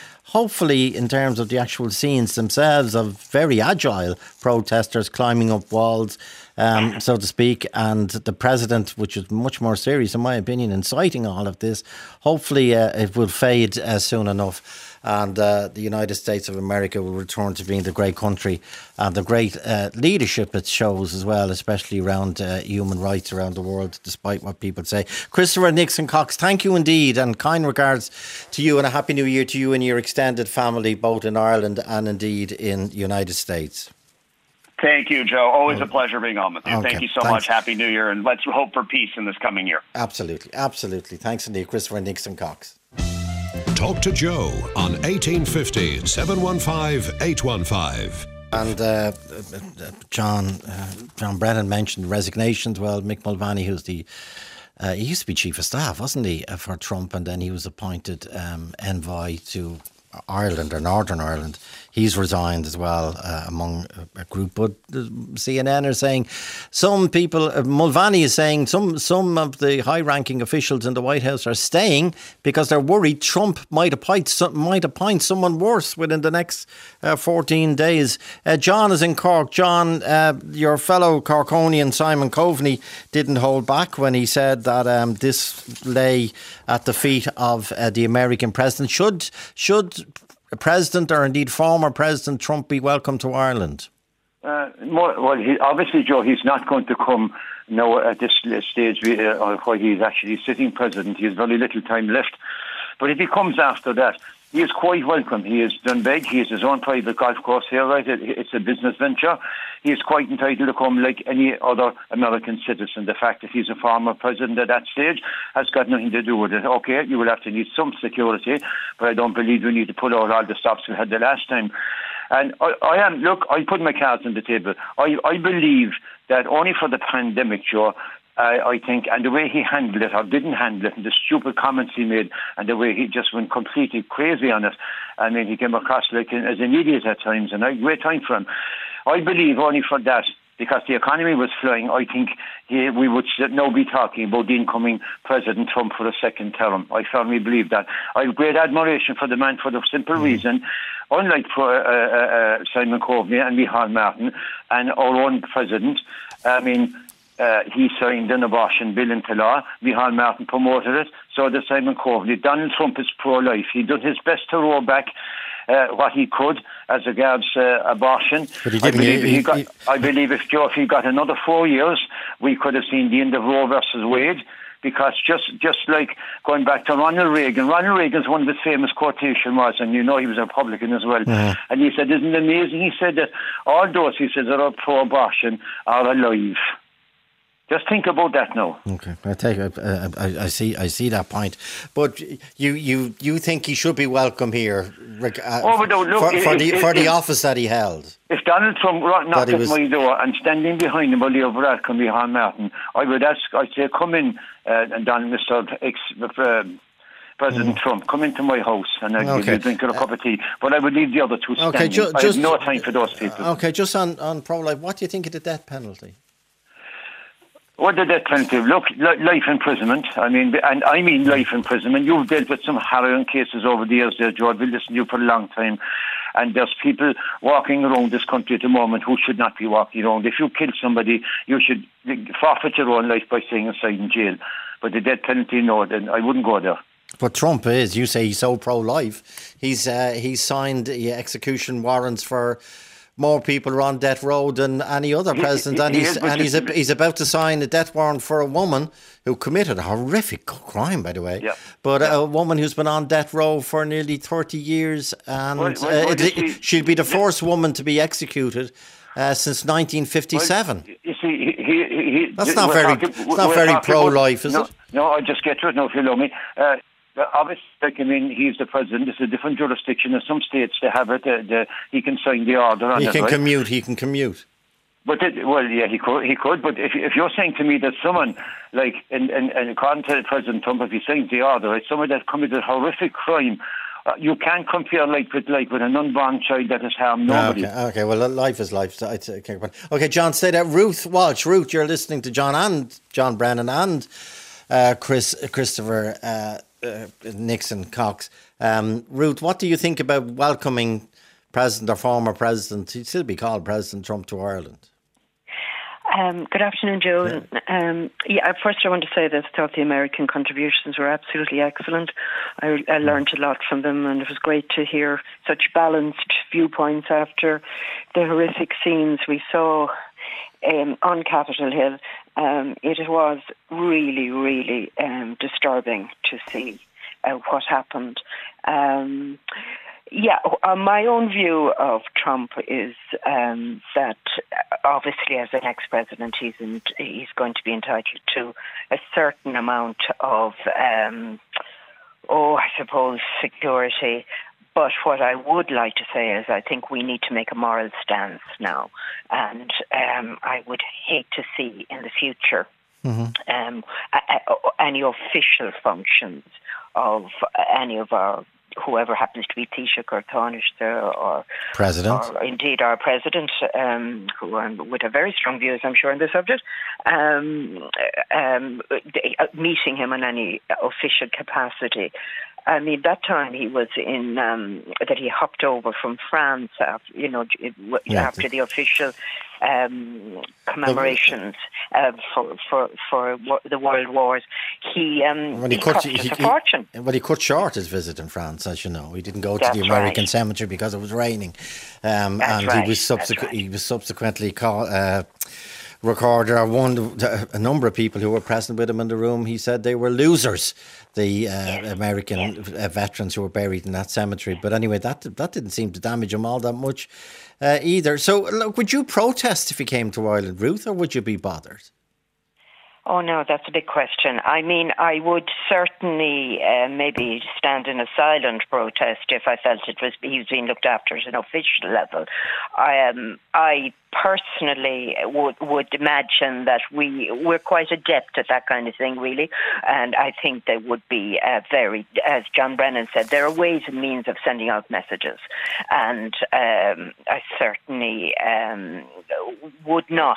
in terms of the actual scenes themselves of very agile protesters climbing up walls, so to speak, and the president, which is much more serious in my opinion, inciting all of this, hopefully it will fade soon enough. And the United States of America will return to being the great country and the great leadership it shows as well, especially around human rights around the world, despite what people say. Christopher Nixon Cox, thank you indeed, and kind regards to you, and a Happy New Year to you and your extended family, both in Ireland and indeed in the United States. Thank you, Joe. Always a pleasure being on with you. Okay. Thank you so much. Happy New Year, and let's hope for peace in this coming year. Absolutely. Thanks indeed, Christopher Nixon Cox. Talk to Joe on 1850 715 815. And John Brennan mentioned resignations. Well, Mick Mulvaney, who's he used to be chief of staff, wasn't he, for Trump, and then he was appointed envoy to Ireland or Northern Ireland. He's resigned as well among a group. But CNN are saying some people, Mulvaney is saying some of the high-ranking officials in the White House are staying because they're worried Trump might appoint someone worse within the next 14 days. John is in Cork. John, your fellow Corkonian Simon Coveney didn't hold back when he said that this lay at the feet of the American president. Should President or indeed former President Trump be welcome to Ireland? Obviously, Joe, he's not going to come now at this stage where he's actually sitting president. He has very little time left. But if he comes after that, he is quite welcome. He has done big. He has his own private golf course here, right? It's a business venture. He is quite entitled to come like any other American citizen. The fact that he's a former president at that stage has got nothing to do with it. Okay, you will have to need some security, but I don't believe we need to pull out all the stops we had the last time. And I put my cards on the table. I believe that only for the pandemic, Joe, I think, and the way he handled it or didn't handle it, and the stupid comments he made, and the way he just went completely crazy on it. I mean, he came across like as an idiot at times, and I had great time for him. I believe only for that, because the economy was flying, I think we would now be talking about the incoming President Trump for a second term. I firmly believe that. I have great admiration for the man for the simple reason, unlike Simon Coveney and Micheál Martin and our own president, I mean, he signed an abortion bill into law. Micheál Martin promoted it. So did Simon Coveney. Donald Trump is pro-life. He did his best to roll back what he could as regards abortion. But he didn't. I believe if he got another 4 years, we could have seen the end of Roe versus Wade. Because just like going back to Ronald Reagan's one of his famous quotation was, and he was a Republican as well, and he said, isn't it amazing? He said that all those, he says, that are pro-abortion are alive. Just think about that now. Okay, I see that point, but you think he should be welcome here for the office that he held? If Donald Trump knocked at my door and standing behind him, Leo Varadkar, Micheál Martin, I'd say, come in, and Donald, President Trump, come into my house and I'd give you a drink or a cup of tea. But I would leave the other two standing. I have no time for those people. Okay, just on pro-life, what do you think of the death penalty? What the death penalty? Look, life imprisonment. I mean life imprisonment. You've dealt with some harrowing cases over the years there, George. We've listened to you for a long time. And there's people walking around this country at the moment who should not be walking around. If you kill somebody, you should forfeit your own life by staying inside in jail. But the death penalty, no, then I wouldn't go there. But Trump is, you say he's so pro-life. He's signed execution warrants for more people are on death row than any other president, he's about to sign a death warrant for a woman who committed a horrific crime, by the way. Yeah. But a woman who's been on death row for nearly 30 years, and she'll be the first woman to be executed since 1957. You see, that's not very pro-life, is it? No, I just get to it now if you allow me. Obviously, he's the president. It's a different jurisdiction. In some states, they have it. He can sign the order on it. He can commute. But he could. But if you're saying to me that someone, like, and according to President Trump, if he signs the order, it's someone that committed a horrific crime, you can't compare like with an unborn child that has harmed nobody. Okay. Well, life is life. Okay, John, say that. Ruth Walsh. Ruth, you're listening to John Brennan and Christopher Nixon Cox. Ruth, what do you think about welcoming President or former President, he'd still be called President Trump, to Ireland? Good afternoon, Joe. First I want to say that I thought the American contributions were absolutely excellent. I learned a lot from them, and it was great to hear such balanced viewpoints after the horrific scenes we saw on Capitol Hill. It was really, really disturbing to see what happened. My own view of Trump is that obviously as an ex-president he's going to be entitled to a certain amount of, security. But what I would like to say is I think we need to make a moral stance now. And I would hate to see in the future any official functions of any of our, whoever happens to be Taoiseach or Taoiseach or President, or indeed our President, who would have very strong views, I'm sure, on the subject, meeting him in any official capacity. I mean, that time he was in, that he hopped over from France, after the official commemorations for the World Wars. He cost us a fortune. But he cut short his visit in France, as you know. He didn't go to the American cemetery because it was raining, he was subsequently recorded or warned a number of people who were present with him in the room. He said they were losers, the American veterans who were buried in that cemetery. But anyway, that didn't seem to damage him all that much either. So, look, would you protest if he came to Ireland, Ruth, or would you be bothered? Oh, no, that's a big question. I mean, I would certainly maybe stand in a silent protest if I felt he was being looked after at an official level. I personally would imagine that we're quite adept at that kind of thing, really. And I think there would be as John Brennan said, there are ways and means of sending out messages. And I certainly would not,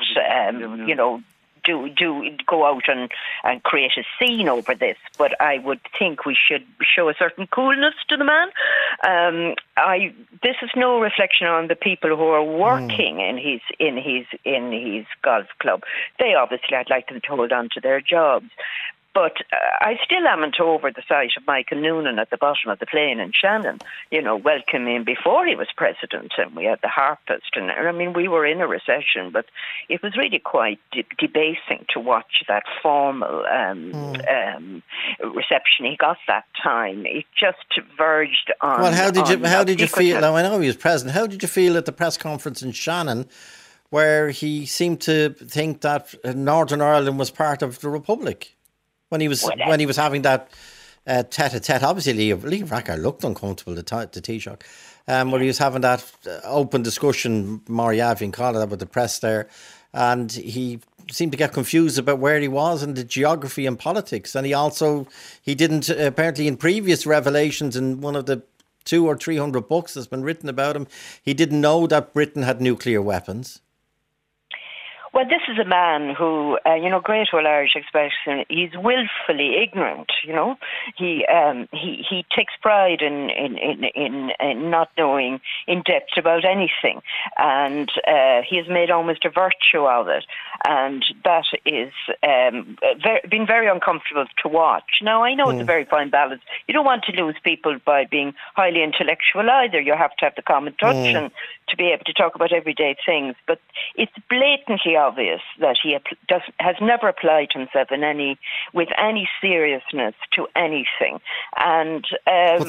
do go out and create a scene over this, but I would think we should show a certain coolness to the man. This is no reflection on the people who are working in his golf club. They obviously, I'd like them to hold on to their jobs. But I still haven't over the sight of Michael Noonan at the bottom of the plane in Shannon, welcome him before he was president, and we had the harpist. And I mean, we were in a recession, but it was really quite debasing to watch that formal reception he got that time. It just verged on. Well, how did you feel? Now, I know he was president. How did you feel at the press conference in Shannon where he seemed to think that Northern Ireland was part of the Republic when he was having that tete-a-tete. Obviously, Leo Varadkar looked uncomfortable, the Taoiseach, where he was having that open discussion, Moriarty and call it that, with the press there, and he seemed to get confused about where he was in the geography and politics. And he didn't, apparently in previous revelations in one of the 200 or 300 books that's been written about him, he didn't know that Britain had nuclear weapons. Well, this is a man who, great old Irish expression, he's willfully ignorant, He takes pride in not knowing in depth about anything. And he has made almost a virtue of it. And that is been very uncomfortable to watch. Now, I know it's a very fine balance. You don't want to lose people by being highly intellectual either. You have to have the common touch and to be able to talk about everyday things. But it's blatantly obvious that he has never applied himself with any seriousness to anything. And but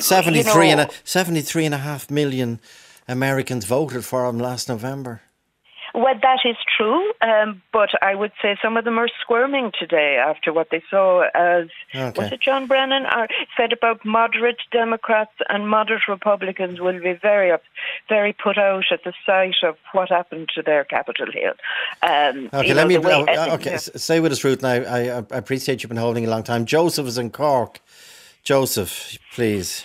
73.5 million Americans voted for him last November. Well, that is true, but I would say some of them are squirming today after what they saw as, was it John Brennan, said about moderate Democrats and moderate Republicans will be very put out at the sight of what happened to their Capitol Hill. Stay with us, Ruth. Now, I appreciate you've been holding a long time. Joseph is in Cork. Joseph, please.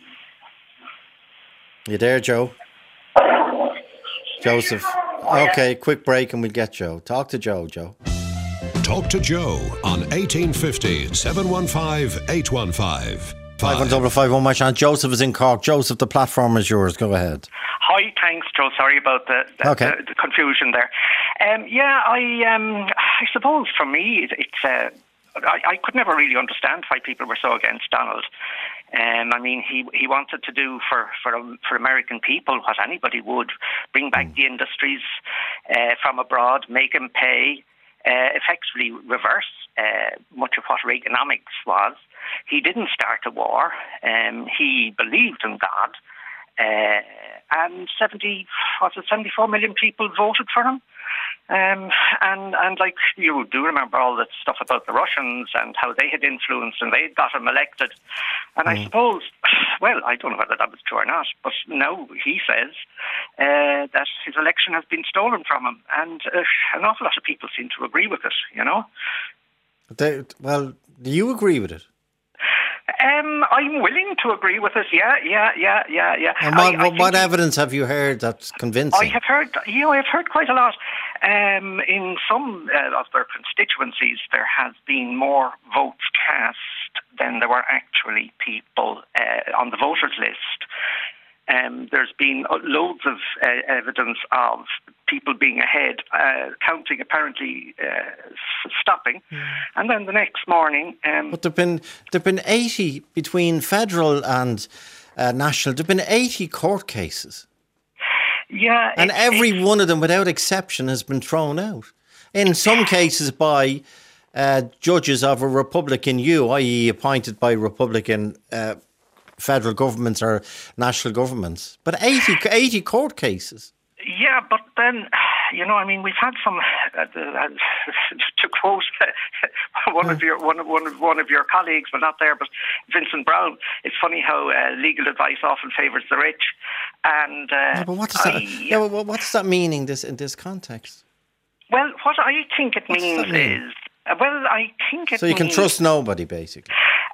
You there, Joe? Joseph. Okay, quick break and we'll get Joe. Talk to Joe. Talk to Joe on 1850 715 815. 51551, my chance. Joseph is in Cork. Joseph, the platform is yours. Go ahead. Hi, thanks, Joe. Sorry about the confusion there. I suppose for me, it's I could never really understand why people were so against Donald. He wanted to do for American people what anybody would: bring back the industries from abroad, make them pay, effectively reverse much of what Reaganomics was. He didn't start a war. He believed in God, and 74 million people voted for him. And like you do remember all that stuff about the Russians and how they had influenced and they got him elected. And I suppose, well, I don't know whether that was true or not, but now he says that his election has been stolen from him. And an awful lot of people seem to agree with it, Well, do you agree with it? I'm willing to agree with it. Yeah. And what evidence have you heard that's convincing? I have heard quite a lot. In some of their constituencies, there has been more votes cast than there were actually people on the voters' list. There's been loads of evidence of people being ahead, counting apparently stopping, and then the next morning. But there've been 80 between federal and national. There've been 80 court cases. Yeah, and every one of them, without exception, has been thrown out. In some cases by judges of a Republican hue, i.e., appointed by Republican federal governments or national governments. But 80 court cases. Yeah, but then, we've had some. To quote one of your colleagues, but not there, but Vincent Brown. It's funny how legal advice often favours the rich. And but what does that? What does that mean in this context? Well, what I think it means is, so you can trust nobody, basically.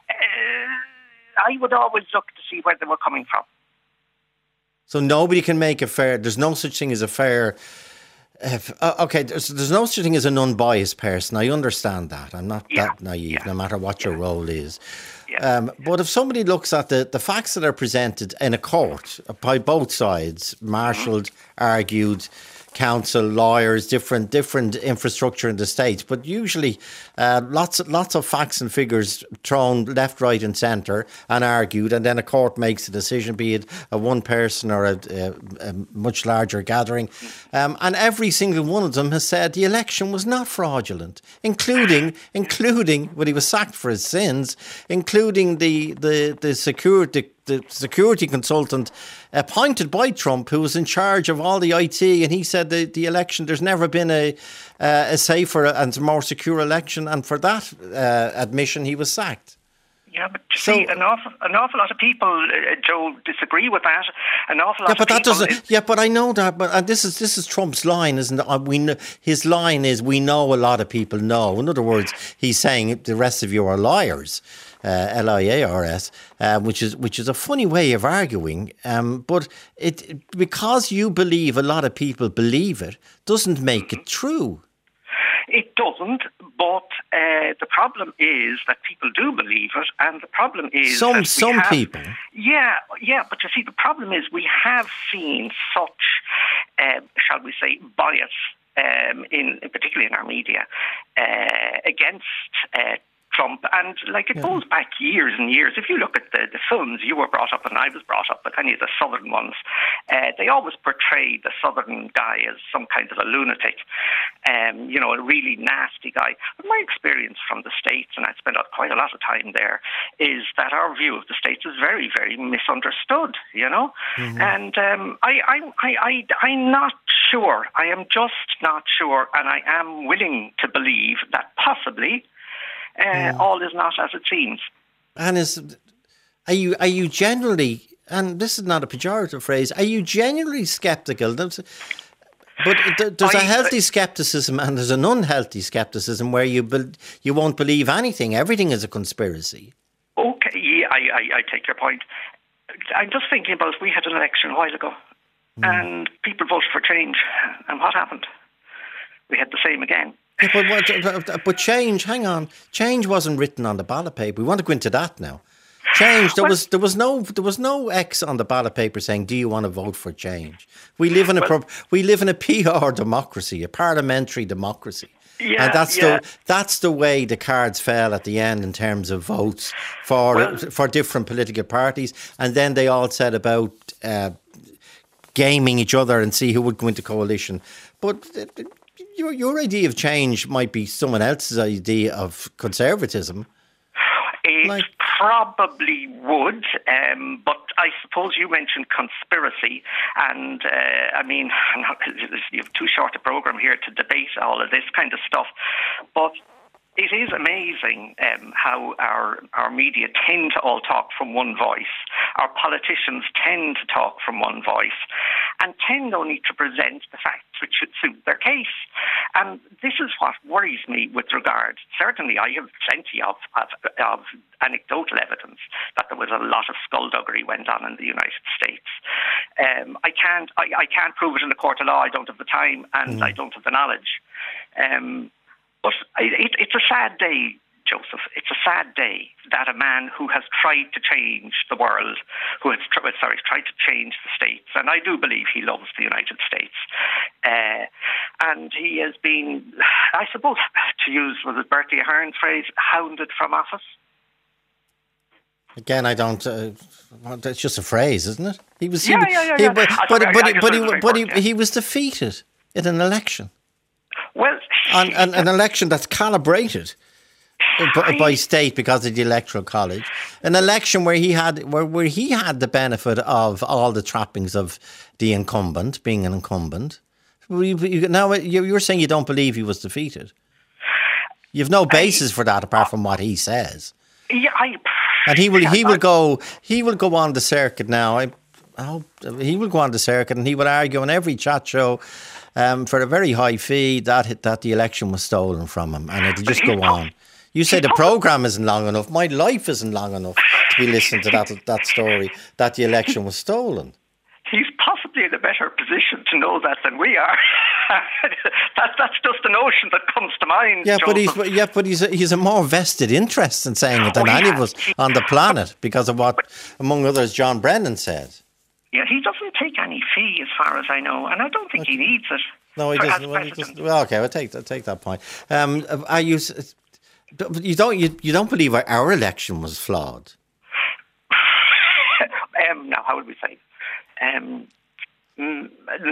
I would always look to see where they were coming from. So nobody can make a fair. There's no such thing as a fair. There's no such thing as an unbiased person. I understand that. I'm not that naive, no matter what your role is. Yeah. But if somebody looks at the facts that are presented in a court by both sides, marshalled, argued, counsel, lawyers, different infrastructure in the States, but usually lots of facts and figures thrown left, right and centre and argued, and then a court makes a decision, be it a one person or a much larger gathering. And every single one of them has said the election was not fraudulent, including when he was sacked for his sins, including the the security consultant appointed by Trump, who was in charge of all the IT, and he said the election, there's never been a safer and more secure election, and for that admission, he was sacked. Yeah, but see, an awful lot of people, Joe, disagree with that. An awful lot of people. Yeah, but I know that. But this is Trump's line, isn't it? We know, his line is, "We know a lot of people know." In other words, he's saying the rest of you are liars, liars, which is a funny way of arguing. But because you believe a lot of people believe it, doesn't make it true. It doesn't, but the problem is that people do believe it, and the problem is some people. Yeah, but you see, the problem is we have seen such, shall we say, bias, particularly in our media, against Trump, and it goes back years and years. If you look at the films you were brought up and I was brought up with, any of the Southern ones, they always portray the Southern guy as some kind of a lunatic, a really nasty guy. But my experience from the States, and I spent quite a lot of time there, is that our view of the States is very, very misunderstood, Mm-hmm. And I'm not sure. I am just not sure, and I am willing to believe that possibly all is not as it seems. And are you generally, and this is not a pejorative phrase, are you genuinely sceptical? But there's a healthy scepticism and there's an unhealthy scepticism where you won't believe anything. Everything is a conspiracy. Okay, yeah, I take your point. I'm just thinking about, we had an election a while ago and people voted for change, and what happened? We had the same again. Yeah, but change, hang on. Change wasn't written on the ballot paper. We want to go into that now. Change, there was no X on the ballot paper saying, do you want to vote for change? We live in a PR democracy, a parliamentary democracy. Yeah, and that's the way the cards fell at the end in terms of votes for different political parties. And then they all said about gaming each other and see who would go into coalition. But your idea of change might be someone else's idea of conservatism. It probably would, but I suppose you mentioned conspiracy, and you have too short a programme here to debate all of this kind of stuff, but it is amazing how our media tend to all talk from one voice. Our politicians tend to talk from one voice and tend only to present the facts which should suit their case. And this is what worries me with regard. Certainly, I have plenty of anecdotal evidence that there was a lot of skullduggery went on in the United States. I can't prove it in the court of law. I don't have the time and I don't have the knowledge. But it's a sad day, Joseph. It's a sad day that a man who has tried to change the world, who has tried to change the States, and I do believe he loves the United States, and he has been, I suppose, to use, was it Bertie Ahern's phrase, hounded from office? Again, I don't. It's just a phrase, isn't it? He was. He was defeated in an election. Well, an election that's calibrated by state because of the Electoral College, an election where he had the benefit of all the trappings of the incumbent, being an incumbent. Now you're saying you don't believe he was defeated. You have no basis for that apart from what he says. Yeah, and he will go on the circuit now. I hope he will go on the circuit and he will argue on every chat show. For a very high fee, that the election was stolen from him, and it'll just go on. You say the programme isn't long enough. My life isn't long enough to be listening to that story that the election was stolen. He's possibly in a better position to know that than we are. That's just a notion that comes to mind. Yeah, but he's a more vested interest in saying it than any of us on the planet because of what, among others, John Brennan said. Yeah, he doesn't take any fee, as far as I know, and I don't think he needs it. No, he doesn't. Well, okay, I'll take that point. Are you don't believe our election was flawed? No, how would we say?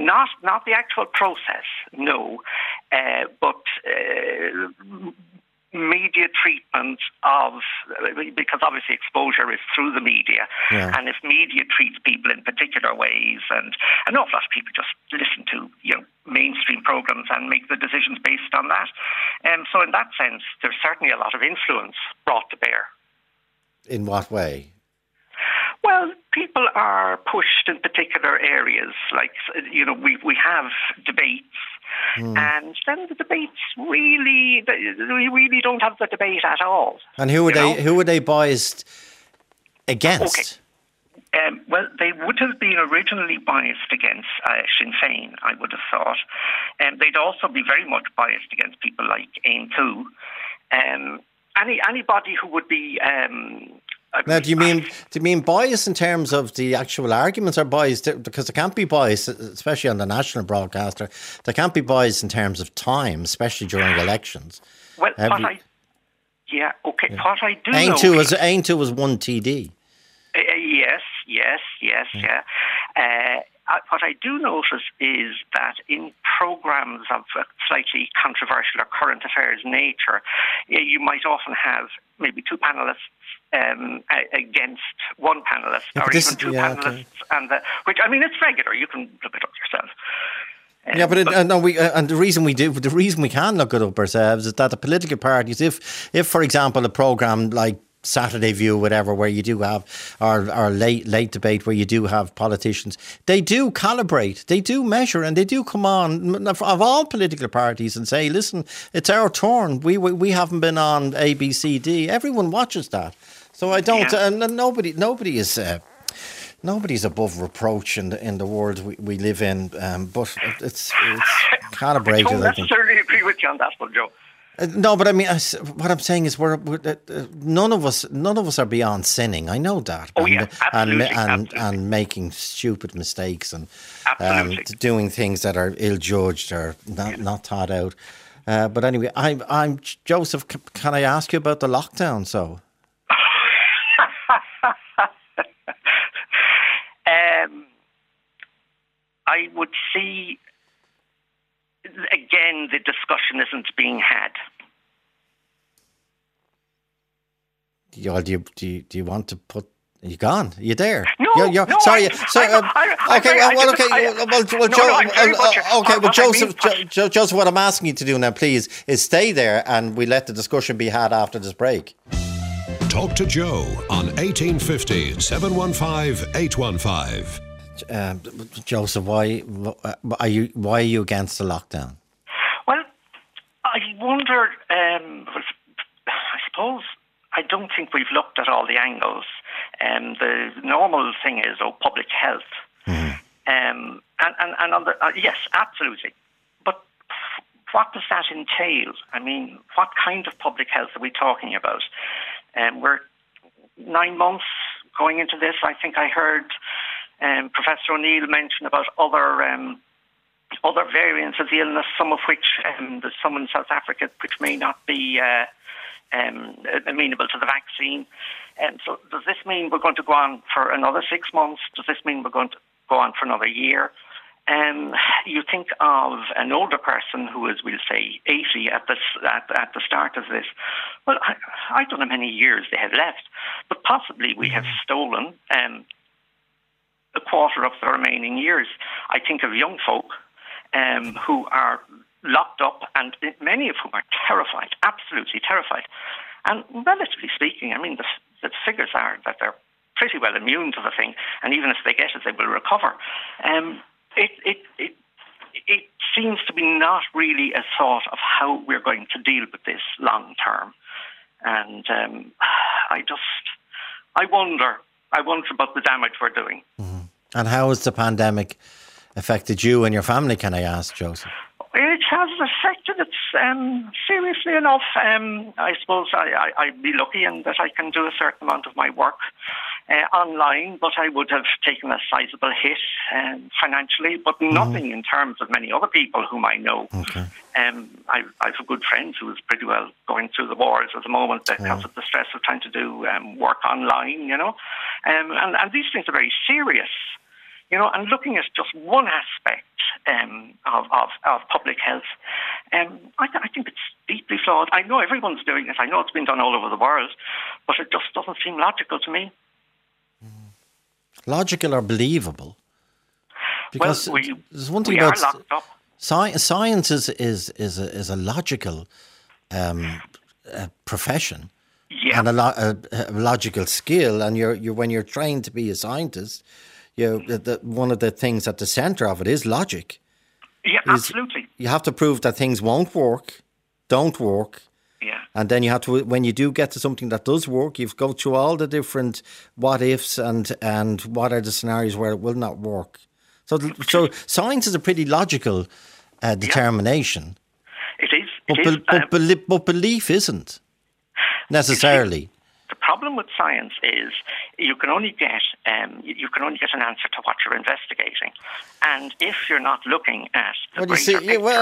Not the actual process, no, but media treatment of, because obviously exposure is through the media, and if media treats people in particular ways, and an awful lot of people just listen to mainstream programs and make the decisions based on that. So in that sense, there's certainly a lot of influence brought to bear. In what way? Well, people are pushed in particular areas. Like, we have debates, and then the debates we really don't have the debate at all. And who were they biased against? Okay. Well, they would have been originally biased against Sinn Féin, I would have thought. And they'd also be very much biased against people like Aon Tú. Anybody who would be... Now, do you mean bias in terms of the actual arguments, or bias because there can't be bias, especially on the national broadcaster? There can't be bias in terms of time, especially during elections. Well, what I do know... Aon Tú was one TD. Yes. What I do notice is that in programmes of a slightly controversial or current affairs nature, you might often have maybe two panellists against one panellist, or even two panellists, which, I mean, it's regular. You can look it up yourself. And the reason we can look it up ourselves is that the political parties, if for example, a programme like Saturday View, whatever, where you do have our late debate, where you do have politicians, they do calibrate, they do measure, and they do come on of all political parties and say, listen, it's our turn. We haven't been on A, B, C, D. Everyone watches that. So I don't, and nobody is. Nobody's above reproach in the world we live in, but it's calibrated. I don't necessarily agree with you on that one, Joe. No, but I mean, what I'm saying is, we're none of us are beyond sinning. I know that. And making stupid mistakes and doing things that are ill-judged or not thought out. But anyway, I'm Joseph. Can I ask you about the lockdown? So. I would see, again, the discussion isn't being had. Do you want to put... Are you gone? Are you there? No, sorry. Joseph, what I'm asking you to do now, please, is stay there and we let the discussion be had after this break. Talk to Joe on 1850 715 815. Joseph, why are you against the lockdown? Well, I wonder. I suppose I don't think we've looked at all the angles. The normal thing is public health, and on the, yes, absolutely. But what does that entail? I mean, what kind of public health are we talking about? We're 9 months going into this. I think I heard Professor O'Neill mention about other variants of the illness, some of which there's some in South Africa which may not be amenable to the vaccine. So does this mean we're going to go on for another 6 months? Does this mean we're going to go on for another year? You think of an older person who is, we'll say, 80 at the start of this. Well, I don't know how many years they have left, but possibly we have stolen a quarter of the remaining years. I think of young folk who are locked up, and many of whom are terrified, absolutely terrified. And relatively speaking, I mean, the figures are that they're pretty well immune to the thing, and even if they get it, they will recover. It seems to be not really a thought of how we're going to deal with this long term. And I wonder about the damage we're doing. Mm-hmm. And how has the pandemic affected you and your family, can I ask, Joseph? It has affected it seriously enough. I suppose I'd be lucky in that I can do a certain amount of my work online, but I would have taken a sizable hit financially, but nothing in terms of many other people whom I know. Okay. I have good friends who is pretty well going through the wars at the moment because of the stress of trying to do work online, you know. And these things are very serious. You know, and looking at just one aspect of public health. I think it's deeply flawed. I know everyone's doing it. I know it's been done all over the world, but it just doesn't seem logical to me. Logical or believable? Because there's one thing we about are locked up. Science is a logical profession. Yeah. And a logical skill, and you're when you're trained to be a scientist, one of the things at the centre of it is logic. Yeah, absolutely. You have to prove that things don't work. Yeah. And then you have to, when you do get to something that does work, you've go through all the different what ifs and what are the scenarios where it will not work. So science is a pretty logical determination. It is. But belief isn't necessarily. The problem with science is you can only get an answer to what you're investigating, and if you're not looking at the greater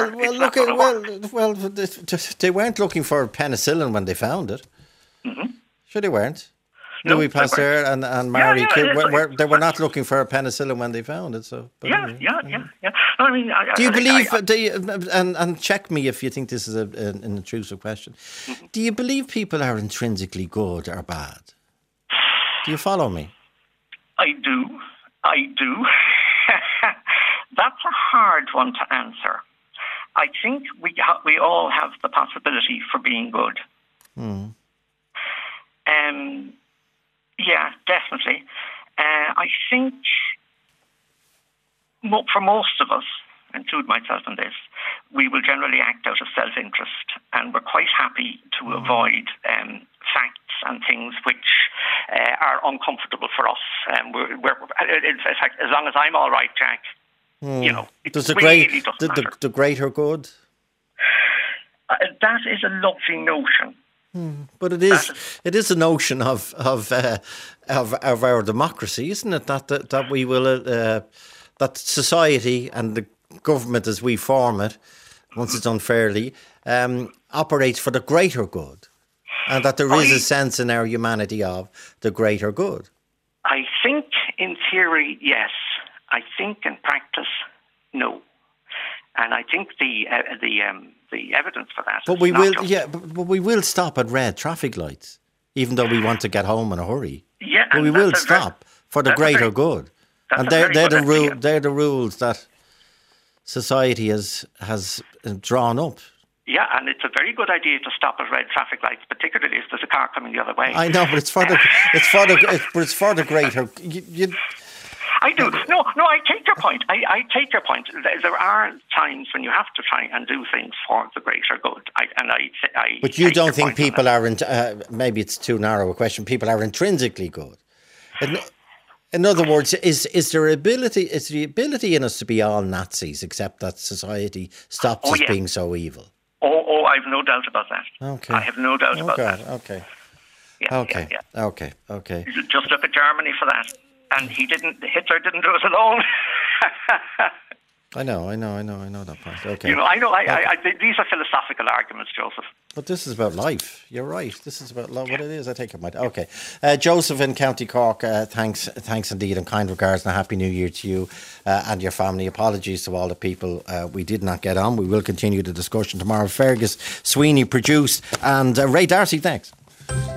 picture, they weren't looking for penicillin when they found it. Mm-hmm. Sure, they weren't. No, Louis Pasteur and Marie Curie, they were not looking for a penicillin when they found it. So, yeah. I mean, do you believe? And check me if you think this is an intrusive question. Mm-hmm. Do you believe people are intrinsically good or bad? Do you follow me? I do. That's a hard one to answer. I think we all have the possibility for being good. Yeah, definitely. I think for most of us, include myself in this, we will generally act out of self-interest, and we're quite happy to avoid facts and things which are uncomfortable for us. In fact, as long as I'm all right, Jack, does the greater good? That is a lovely notion. But it is a notion of our democracy, isn't it? That we will that society and the government as we form it, once it's done fairly, operates for the greater good, and that there is a sense in our humanity of the greater good. I think in theory, yes. I think in practice, no. And I think the evidence for that. But we will stop at red traffic lights, even though we want to get home in a hurry. Yeah, but we will stop for the greater good, and they're the rules that society has drawn up. Yeah, and it's a very good idea to stop at red traffic lights, particularly if there's a car coming the other way. I know, but it's for the greater. I do. No, I take your point. I take your point. There are times when you have to try and do things for the greater good. But you don't think people are, maybe it's too narrow a question, people are intrinsically good? In other words, is the ability in us to be all Nazis, except that society stops us being so evil? Oh, I've no doubt about that. Okay. I have no doubt about that. Okay. Yeah, okay. Yeah. Okay. Just look at Germany for that. And Hitler didn't do it alone. I know that part. Okay. These are philosophical arguments, Joseph. But this is about life. You're right. This is about what it is. I take your mind. Okay. Joseph in County Cork, thanks indeed, and kind regards, and a Happy New Year to you and your family. Apologies to all the people we did not get on. We will continue the discussion tomorrow. Fergus Sweeney produced, and Ray Darcy, thanks.